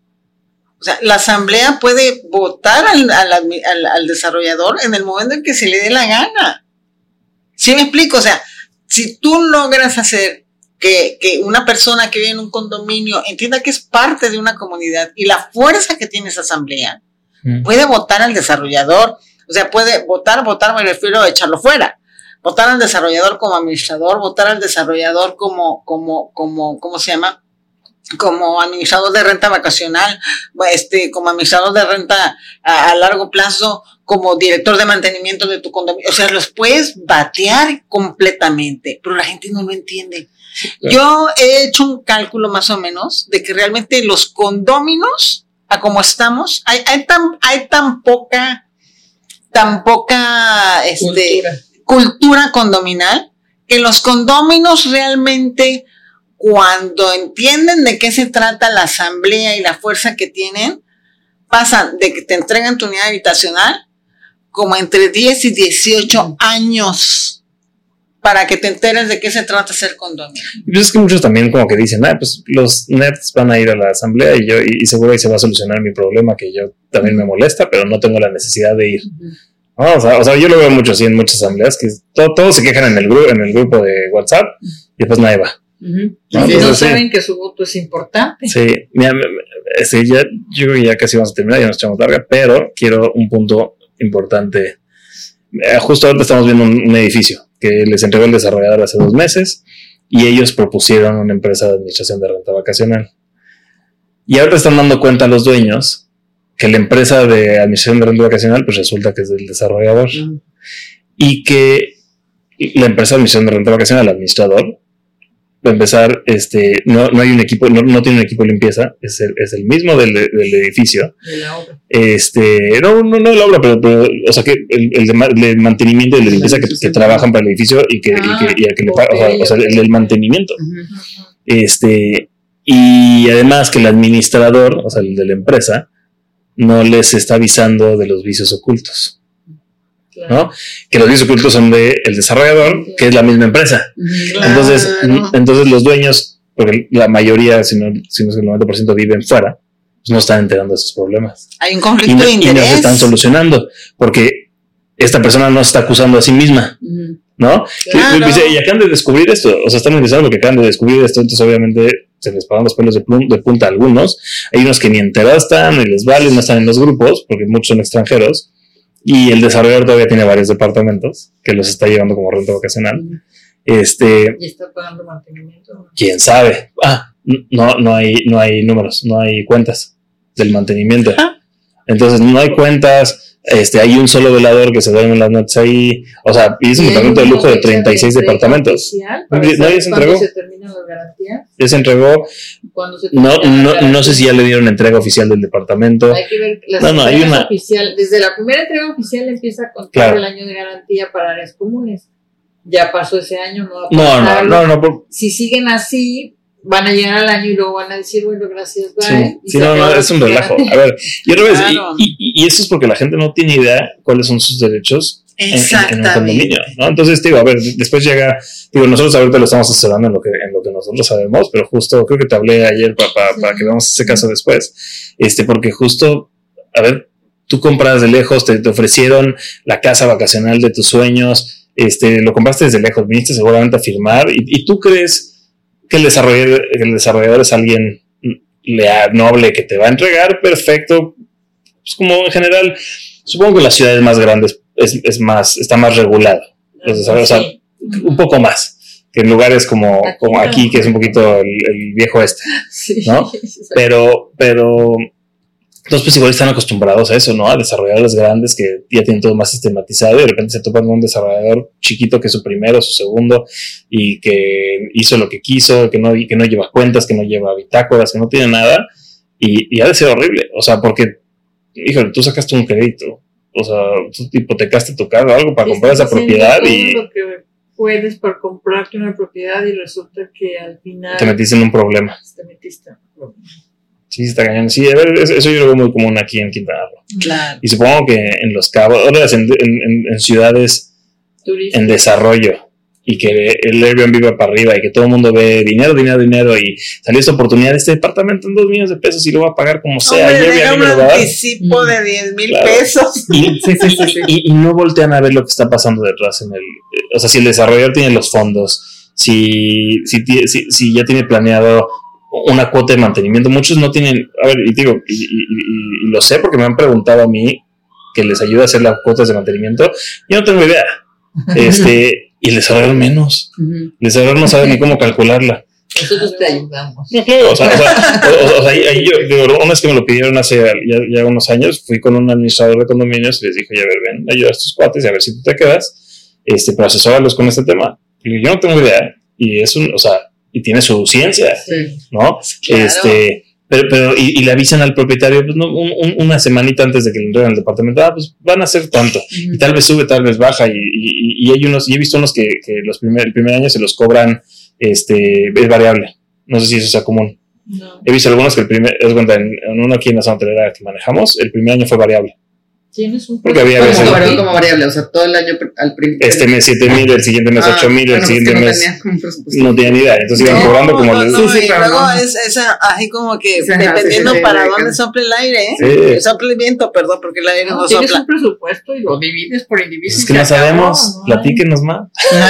O sea, la asamblea puede votar al, al, al, al desarrollador en el momento en que se le dé la gana. ¿Sí me explico? O sea, si tú logras hacer Que, que una persona que vive en un condominio entienda que es parte de una comunidad y la fuerza que tiene esa asamblea, mm. puede votar al desarrollador, o sea, puede votar, votar me refiero a echarlo fuera, votar al desarrollador como administrador, votar al desarrollador como, como, como, ¿cómo se llama? Como administrador de renta vacacional, este, como administrador de renta a, a largo plazo, como director de mantenimiento de tu condominio, o sea, los puedes batear completamente, pero la gente no lo entiende. Claro. Yo he hecho un cálculo más o menos de que realmente los condóminos, a como estamos, hay, hay tan, hay tan poca, tan poca, este, cultura. cultura condominal, que los condóminos realmente cuando entienden de qué se trata la asamblea y la fuerza que tienen, pasan de que te entregan tu unidad habitacional como entre diez y dieciocho años para que te enteres de qué se trata ser condominio. Y pues es que muchos también como que dicen, ah, pues los nerds van a ir a la asamblea y yo y, y seguro ahí se va a solucionar mi problema que yo también me molesta, pero no tengo la necesidad de ir. Uh-huh. No, o, sea, o sea, yo lo veo mucho así en muchas asambleas, que todo, todos se quejan en el, gru- en el grupo de WhatsApp y después nadie va. Uh-huh. ¿No? Si Entonces, no sí. saben que su voto es importante. Sí, mira, este, ya, yo creo que ya casi vamos a terminar, ya nos echamos larga, pero quiero un punto importante. Eh, justo ahora estamos viendo un, un edificio que les entregó el desarrollador hace dos meses y ellos propusieron una empresa de administración de renta vacacional. Y ahora están dando cuenta a los dueños que la empresa de administración de renta vacacional pues resulta que es del desarrollador. Mm. Y que la empresa de administración de renta vacacional, el administrador, para empezar, este, no, no hay un equipo, no, no tiene un equipo de limpieza, es el, es el mismo del, del edificio. De la obra. Este, no, no, no de la obra, pero, pero o sea que el, el, de, el de mantenimiento y de limpieza que, que trabajan para el edificio y que, ah, y que, y que le pagan, o sea, o sea, el del mantenimiento. Uh-huh. Este, y además que el administrador, o sea, el de la empresa, no les está avisando de los vicios ocultos. Claro. ¿No? Que los vicios ocultos son de el desarrollador, que es la misma empresa. Claro. Entonces, entonces los dueños, porque la mayoría, si no, si no es el noventa por ciento viven fuera, pues no están enterando de esos problemas. Hay un conflicto y no, de interés. Y no se están solucionando, porque esta persona no se está acusando a sí misma, ¿no? Claro. Y, y, y acaban de descubrir esto, o sea, están empezando porque acaban de descubrir esto, entonces obviamente se les pagan los pelos de, plum, de punta a algunos. Hay unos que ni enterados están, ni les vale, no están en los grupos, porque muchos son extranjeros. Y el desarrollador todavía tiene varios departamentos que los está llevando como renta vacacional. Este, ¿Y está pagando mantenimiento? ¿Quién sabe? Ah, no, no hay, no hay números, no hay cuentas del mantenimiento. Entonces no hay cuentas. Este, hay un solo velador que se duerme en las noches ahí. O sea, y es un departamento de lujo de treinta y seis departamentos. ¿Nadie se entregó? ¿Se terminan las garantías? Ya se entregó. Se no, no, no sé si ya le dieron entrega oficial del departamento. Hay que ver las no, no, hay una oficial. Desde la primera entrega oficial empieza a contar claro. el año de garantía para áreas comunes. Ya pasó ese año, no va a pasar. No, no, no, no por... Si siguen así, van a llegar al año y luego van a decir, bueno, gracias, bye. Sí, sí no, no, es un relajo. A ver, y otra vez, claro. y, y, y eso es porque la gente no tiene idea cuáles son sus derechos en, en, en el condominio, ¿no? Entonces, digo, a ver, después llega, digo, nosotros ahorita lo estamos asesorando en lo que, en lo que nosotros sabemos, pero justo creo que te hablé ayer para, para, sí. para que veamos ese caso después, este, porque justo, a ver, tú compras de lejos, te, te ofrecieron la casa vacacional de tus sueños, este, lo compraste desde lejos, viniste seguramente a firmar, y, y tú crees que el desarrollador, el desarrollador es alguien leal, noble, que te va a entregar perfecto, pues como en general, supongo que las ciudades más grandes es, es más, está más regulado, entonces, o sea, un poco más, que en lugares como, como aquí, que es un poquito el, el viejo este, ¿no? Pero, pero, entonces pues igual están acostumbrados a eso, ¿no? A desarrolladores grandes que ya tienen todo más sistematizado y de repente se topan con un desarrollador chiquito que es su primero, su segundo y que hizo lo que quiso, que no, que no lleva cuentas, que no lleva bitácoras, que no tiene nada y, y ha de ser horrible, o sea, porque, híjole, tú sacaste un crédito, o sea, tú hipotecaste tu casa o algo para comprar esa propiedad y... Lo que puedes para comprarte una propiedad y resulta que al final... Te metiste en un problema. Te metiste en un problema. Sí, está cañón. Sí, a ver, eso yo lo veo muy común aquí en Quintana Roo. Claro. Y supongo que en Los Cabos, otras en, en, en ciudades Turismo. En desarrollo, y que el Airbnb va para arriba y que todo el mundo ve dinero, dinero, dinero y salió esta oportunidad, este departamento en dos millones de pesos y lo va a pagar como sea. Hombre, y un anticipo de diez mil claro. pesos. Y, sí, sí, sí, sí. Y, y no voltean a ver lo que está pasando detrás en el, o sea, si el desarrollador tiene los fondos, si, si, si, si ya tiene planeado una cuota de mantenimiento, muchos no tienen, a ver, y digo, y, y, y, y lo sé porque me han preguntado a mí que les ayuda a hacer las cuotas de mantenimiento, yo no tengo idea, este, y el desarrollador menos, el desarrollador no sabe ni cómo calcularla. Nosotros te ayudamos. No, claro, o sea, o sea, o, o sea ahí, ahí yo, digo, una vez que me lo pidieron hace ya, ya unos años, fui con un administrador de condominios y les dije, oye, a ver, ven, ayuda a estos cuates y a ver si tú te quedas, este, pero asesórarlos con este tema. Y yo no tengo idea, y es un, o sea, y tiene su ciencia, sí. ¿no? Claro. Este, pero, pero y, y le avisan al propietario, pues, no, un, un, una semanita antes de que le entreguen al departamento, ah, pues van a hacer tanto, uh-huh. y tal vez sube, tal vez baja, y, y, y hay unos, y he visto unos que, que los primer, el primer año se los cobran, este, es variable, No sé si eso sea común. No. He visto algunos que el primer, es cuenta, en, en uno aquí en la zona hotelera que manejamos, el primer año fue variable. Tienes un Porque había Como, veces como, como variable, o sea, todo el año al principio. este mes siete mil, el siguiente mes ocho mil, el bueno, siguiente pues que no mes tenía como presupuesto. no tenía ni idea. Entonces iban No, cobrando como no, les- no, Sí, sí, y pero luego no. es, es así como que Sí, ajá, dependiendo sí, sí, sí, para sí, dónde sí. sople el aire, ¿eh? Sí. Sople el viento, perdón, porque el aire no, No, tienes sopla. un presupuesto y lo divides por individuos. Pues es que no sabemos, platíquenos más.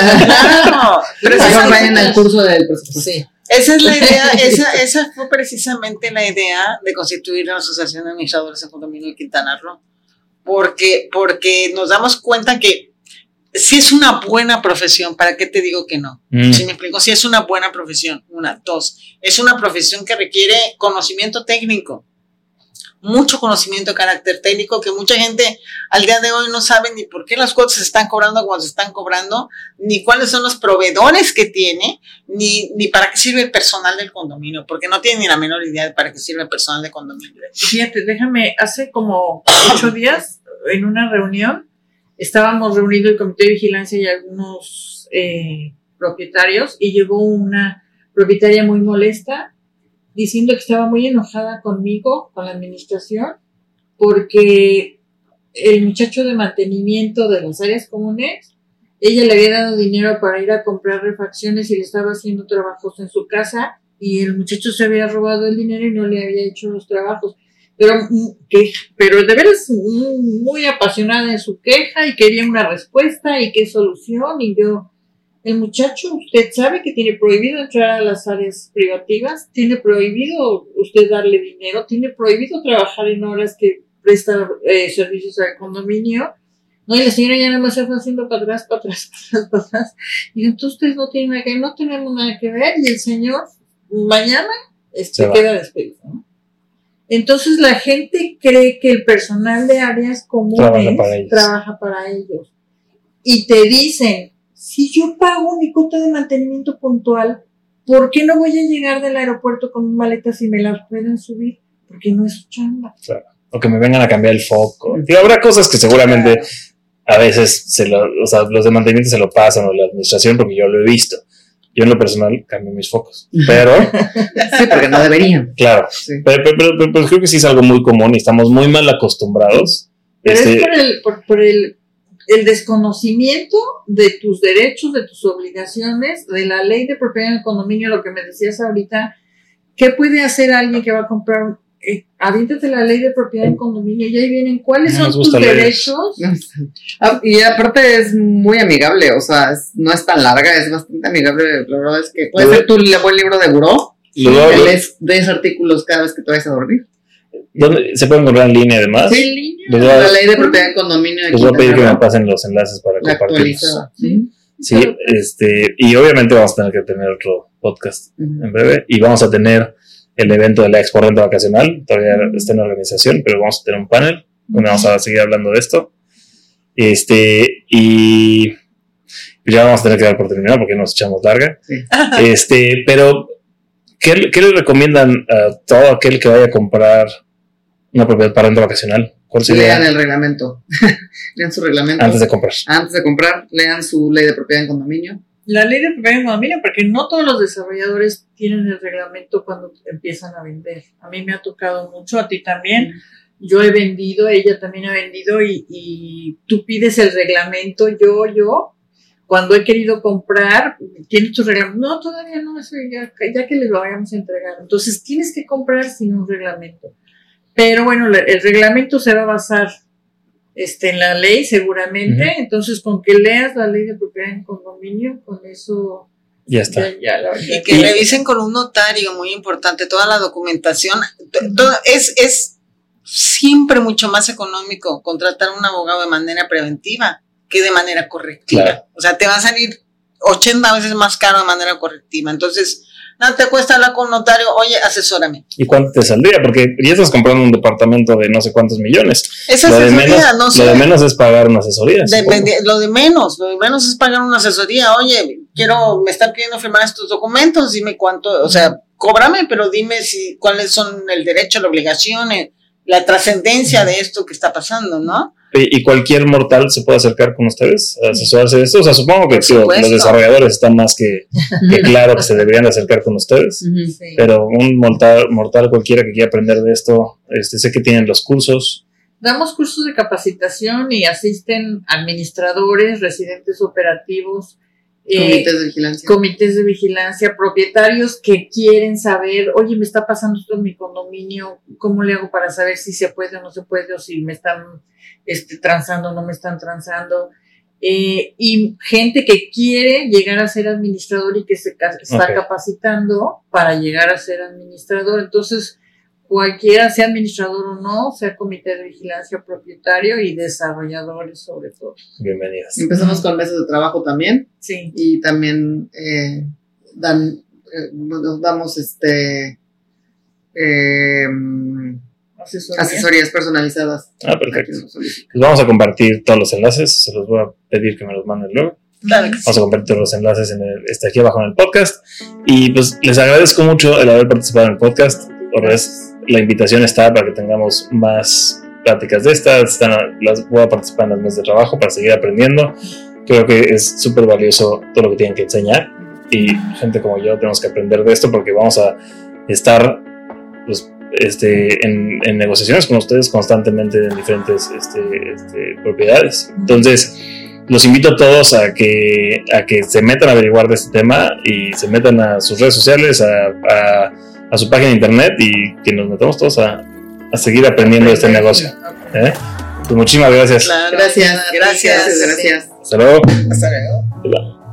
Claro, pero esa, Mejor es- vayan al curso del presupuesto. Sí. esa es la idea, esa, esa fue precisamente la idea de constituir la Asociación de Administradores en Condominio de Quintana Roo, porque, porque nos damos cuenta que si es una buena profesión, ¿para qué te digo que no? Mm. Si me explico, si es una buena profesión, una, dos, es una profesión que requiere conocimiento técnico, mucho conocimiento de carácter técnico, que mucha gente al día de hoy no sabe ni por qué las cuotas se están cobrando como se están cobrando, ni cuáles son los proveedores que tiene, ni, ni para qué sirve el personal del condominio, porque no tienen ni la menor idea de para qué sirve el personal del condominio. Fíjate, déjame, hace como ocho días, en una reunión, estábamos reunidos el comité de vigilancia y algunos eh, propietarios, y llegó una propietaria muy molesta, diciendo que estaba muy enojada conmigo, con la administración, porque el muchacho de mantenimiento de las áreas comunes, ella le había dado dinero para ir a comprar refacciones y le estaba haciendo trabajos en su casa, y el muchacho se había robado el dinero y no le había hecho los trabajos. Pero, que, pero de veras muy apasionada en su queja y quería una respuesta y qué solución. Y yo, el muchacho, usted sabe que tiene prohibido entrar a las áreas privativas, tiene prohibido usted darle dinero, tiene prohibido trabajar en horas que presta eh, servicios al condominio. No, y la señora ya nada más se fue haciendo para atrás, para atrás, para atrás, para atrás. Y entonces ustedes no tienen nada que ver, no tenemos nada que ver, y el señor mañana este, queda despedido, ¿no? Entonces la gente cree que el personal de áreas comunes Trabaja para ellos. trabaja para ellos. Y te dicen, si yo pago mi cuota de mantenimiento puntual, ¿por qué no voy a llegar del aeropuerto con maletas y me las pueden subir? Porque no es su chamba. Claro. O que me vengan a cambiar el foco. Y habrá cosas que seguramente a veces se lo, o sea, los de mantenimiento se lo pasan o la administración, porque yo lo he visto. Yo en lo personal cambio mis focos, pero Sí, porque no deberían. claro, Sí. pero, pero, pero, pero, pero creo que sí es algo muy común y estamos muy mal acostumbrados. Pero Este, es por, el, por, por el, el desconocimiento de tus derechos, de tus obligaciones, de la ley de propiedad en el condominio, lo que me decías ahorita. ¿Qué puede hacer alguien que va a comprar? Eh, aviéntate la ley de propiedad en condominio y ahí vienen cuáles No son nos tus gusta leer. derechos. Ah, y aparte es muy amigable, o sea, es- no es tan larga, es bastante amigable. La verdad es que puede Lo- ser tu li- buen libro de buró, Lo- que lo- lees diez artículos cada vez que te vayas a dormir. ¿dónde se puede encontrar en línea además? Sí, en línea. Les voy a, La ley de propiedad en condominio de les voy a pedir que Quintana me Roo, pasen los enlaces para la compartirlos. actualizada. Sí. Sí, este, y obviamente vamos a tener que tener otro podcast Ujú. en breve y vamos a tener el evento de la Expo Renta Vacacional, todavía está en organización, pero vamos a tener un panel donde vamos a seguir hablando de esto. Este, y ya vamos a tener que dar por terminado porque nos echamos larga. Sí. Este, pero, ¿qué, qué le recomiendan a todo aquel que vaya a comprar una propiedad para renta vacacional? ¿Cuál sería Lean el reglamento. Lean su reglamento. antes de comprar? Antes de comprar, lean su ley de propiedad en condominio. La ley de propiedad en condominio, porque no todos los desarrolladores tienen el reglamento cuando empiezan a vender. A mí me ha tocado mucho, a ti también. Yo he vendido, ella también ha vendido y, y tú pides el reglamento, yo, yo, cuando he querido comprar, tienes tu reglamento. No, todavía no, eso ya, ya que les lo vayamos a entregar. Entonces tienes que comprar sin un reglamento. Pero bueno, la- el reglamento se va a basar este, en la ley seguramente. Ujú. Entonces con que leas la ley de propiedad en condominio, con eso Ya está. ya, ya, la- ya- Y que revisen con un notario, muy importante, toda la documentación. T- todo- es, es siempre mucho más económico contratar a un abogado de manera preventiva que de manera correctiva. Claro. O sea, te va a salir ochenta veces más caro de manera correctiva. Entonces, nada te cuesta hablar con un notario, oye, asesórame. ¿Y cuánto te saldría? Porque ya estás comprando un departamento de no sé cuántos millones. Esa Lo de, asesoría, menos, no sé. lo de menos es pagar una asesoría. Depende- lo de menos, lo de menos es pagar una asesoría. Oye, quiero, me están pidiendo firmar estos documentos, dime cuánto, o sea, cóbrame, pero dime si cuáles son el derecho, la obligación, eh, la trascendencia de esto que está pasando, ¿no? ¿Y, y cualquier mortal se puede acercar con ustedes a asesorarse de esto? O sea, supongo que tío, los desarrolladores están más que, que claro que se deberían de acercar con ustedes, Uh-huh. Sí. pero un mortal, mortal cualquiera que quiera aprender de esto, este, sé que tienen los cursos. Damos cursos de capacitación y asisten administradores, residentes operativos, Comités eh, de vigilancia. comités de vigilancia, propietarios que quieren saber, oye, me está pasando esto en mi condominio, ¿cómo le hago para saber si se puede o no se puede, o si me están este, transando o no me están transando? Eh, y gente que quiere llegar a ser administrador y que se ca- está Okay. capacitando para llegar a ser administrador. Entonces, cualquiera, sea administrador o no, sea comité de vigilancia, propietario y desarrolladores sobre todo. Bienvenidas. Empezamos con mesas de trabajo también Sí. y también eh, dan, eh, nos damos este eh, Asesoría. asesorías personalizadas. Ah, a quien perfecto. nos solicite. Pues vamos a compartir todos los enlaces, se los voy a pedir que me los manden luego. Claro que sí. Vamos a compartir todos los enlaces en el, este, aquí abajo en el podcast. Y pues les agradezco mucho el haber participado en el podcast. Otra vez, la invitación está para que tengamos más pláticas de estas. Están, las, voy a participar en las mesas de trabajo para seguir aprendiendo. Creo que es súper valioso todo lo que tienen que enseñar. Y gente como yo tenemos que aprender de esto porque vamos a estar pues, este, en, en negociaciones con ustedes constantemente en diferentes este, este, propiedades. Entonces, los invito a todos a que, a que se metan a averiguar de este tema y se metan a sus redes sociales, a, a, a su página de internet y que nos metamos todos a, a seguir aprendiendo de este negocio. ¿Eh? Pues muchísimas gracias. Claro. Gracias, Gracias. gracias, gracias. Hasta luego. Hasta luego.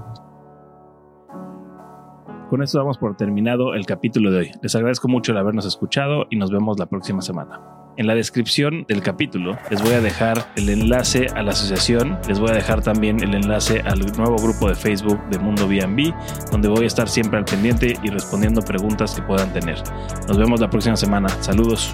Con esto damos por terminado el capítulo de hoy. Les agradezco mucho el habernos escuchado y nos vemos la próxima semana. En la descripción del capítulo les voy a dejar el enlace a la asociación, les voy a dejar también el enlace al nuevo grupo de Facebook de Mundo B and B, donde voy a estar siempre al pendiente y respondiendo preguntas que puedan tener. Nos vemos la próxima semana. Saludos.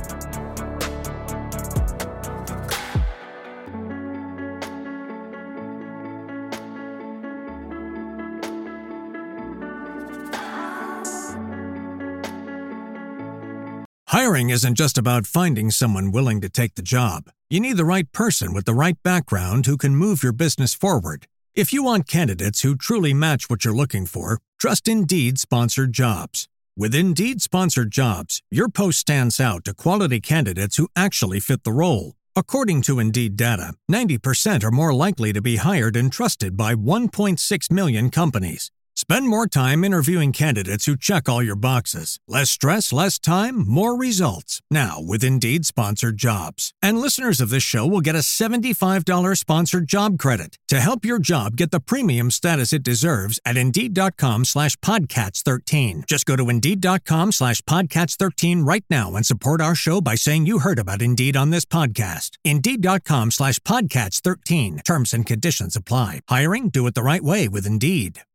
Hiring isn't just about finding someone willing to take the job. You need the right person with the right background who can move your business forward. If you want candidates who truly match what you're looking for, trust Indeed Sponsored Jobs. With Indeed Sponsored Jobs, your post stands out to quality candidates who actually fit the role. According to Indeed data, ninety percent are more likely to be hired and trusted by one point six million companies. Spend more time interviewing candidates who check all your boxes. Less stress, less time, more results. Now, with Indeed Sponsored Jobs. And listeners of this show will get a seventy-five dollars sponsored job credit to help your job get the premium status it deserves at Indeed.com slash Podcats13. Just go to Indeed.com slash Podcats13 right now and support our show by saying you heard about Indeed on this podcast. Indeed.com slash Podcats13. Terms and conditions apply. Hiring? Do it the right way with Indeed.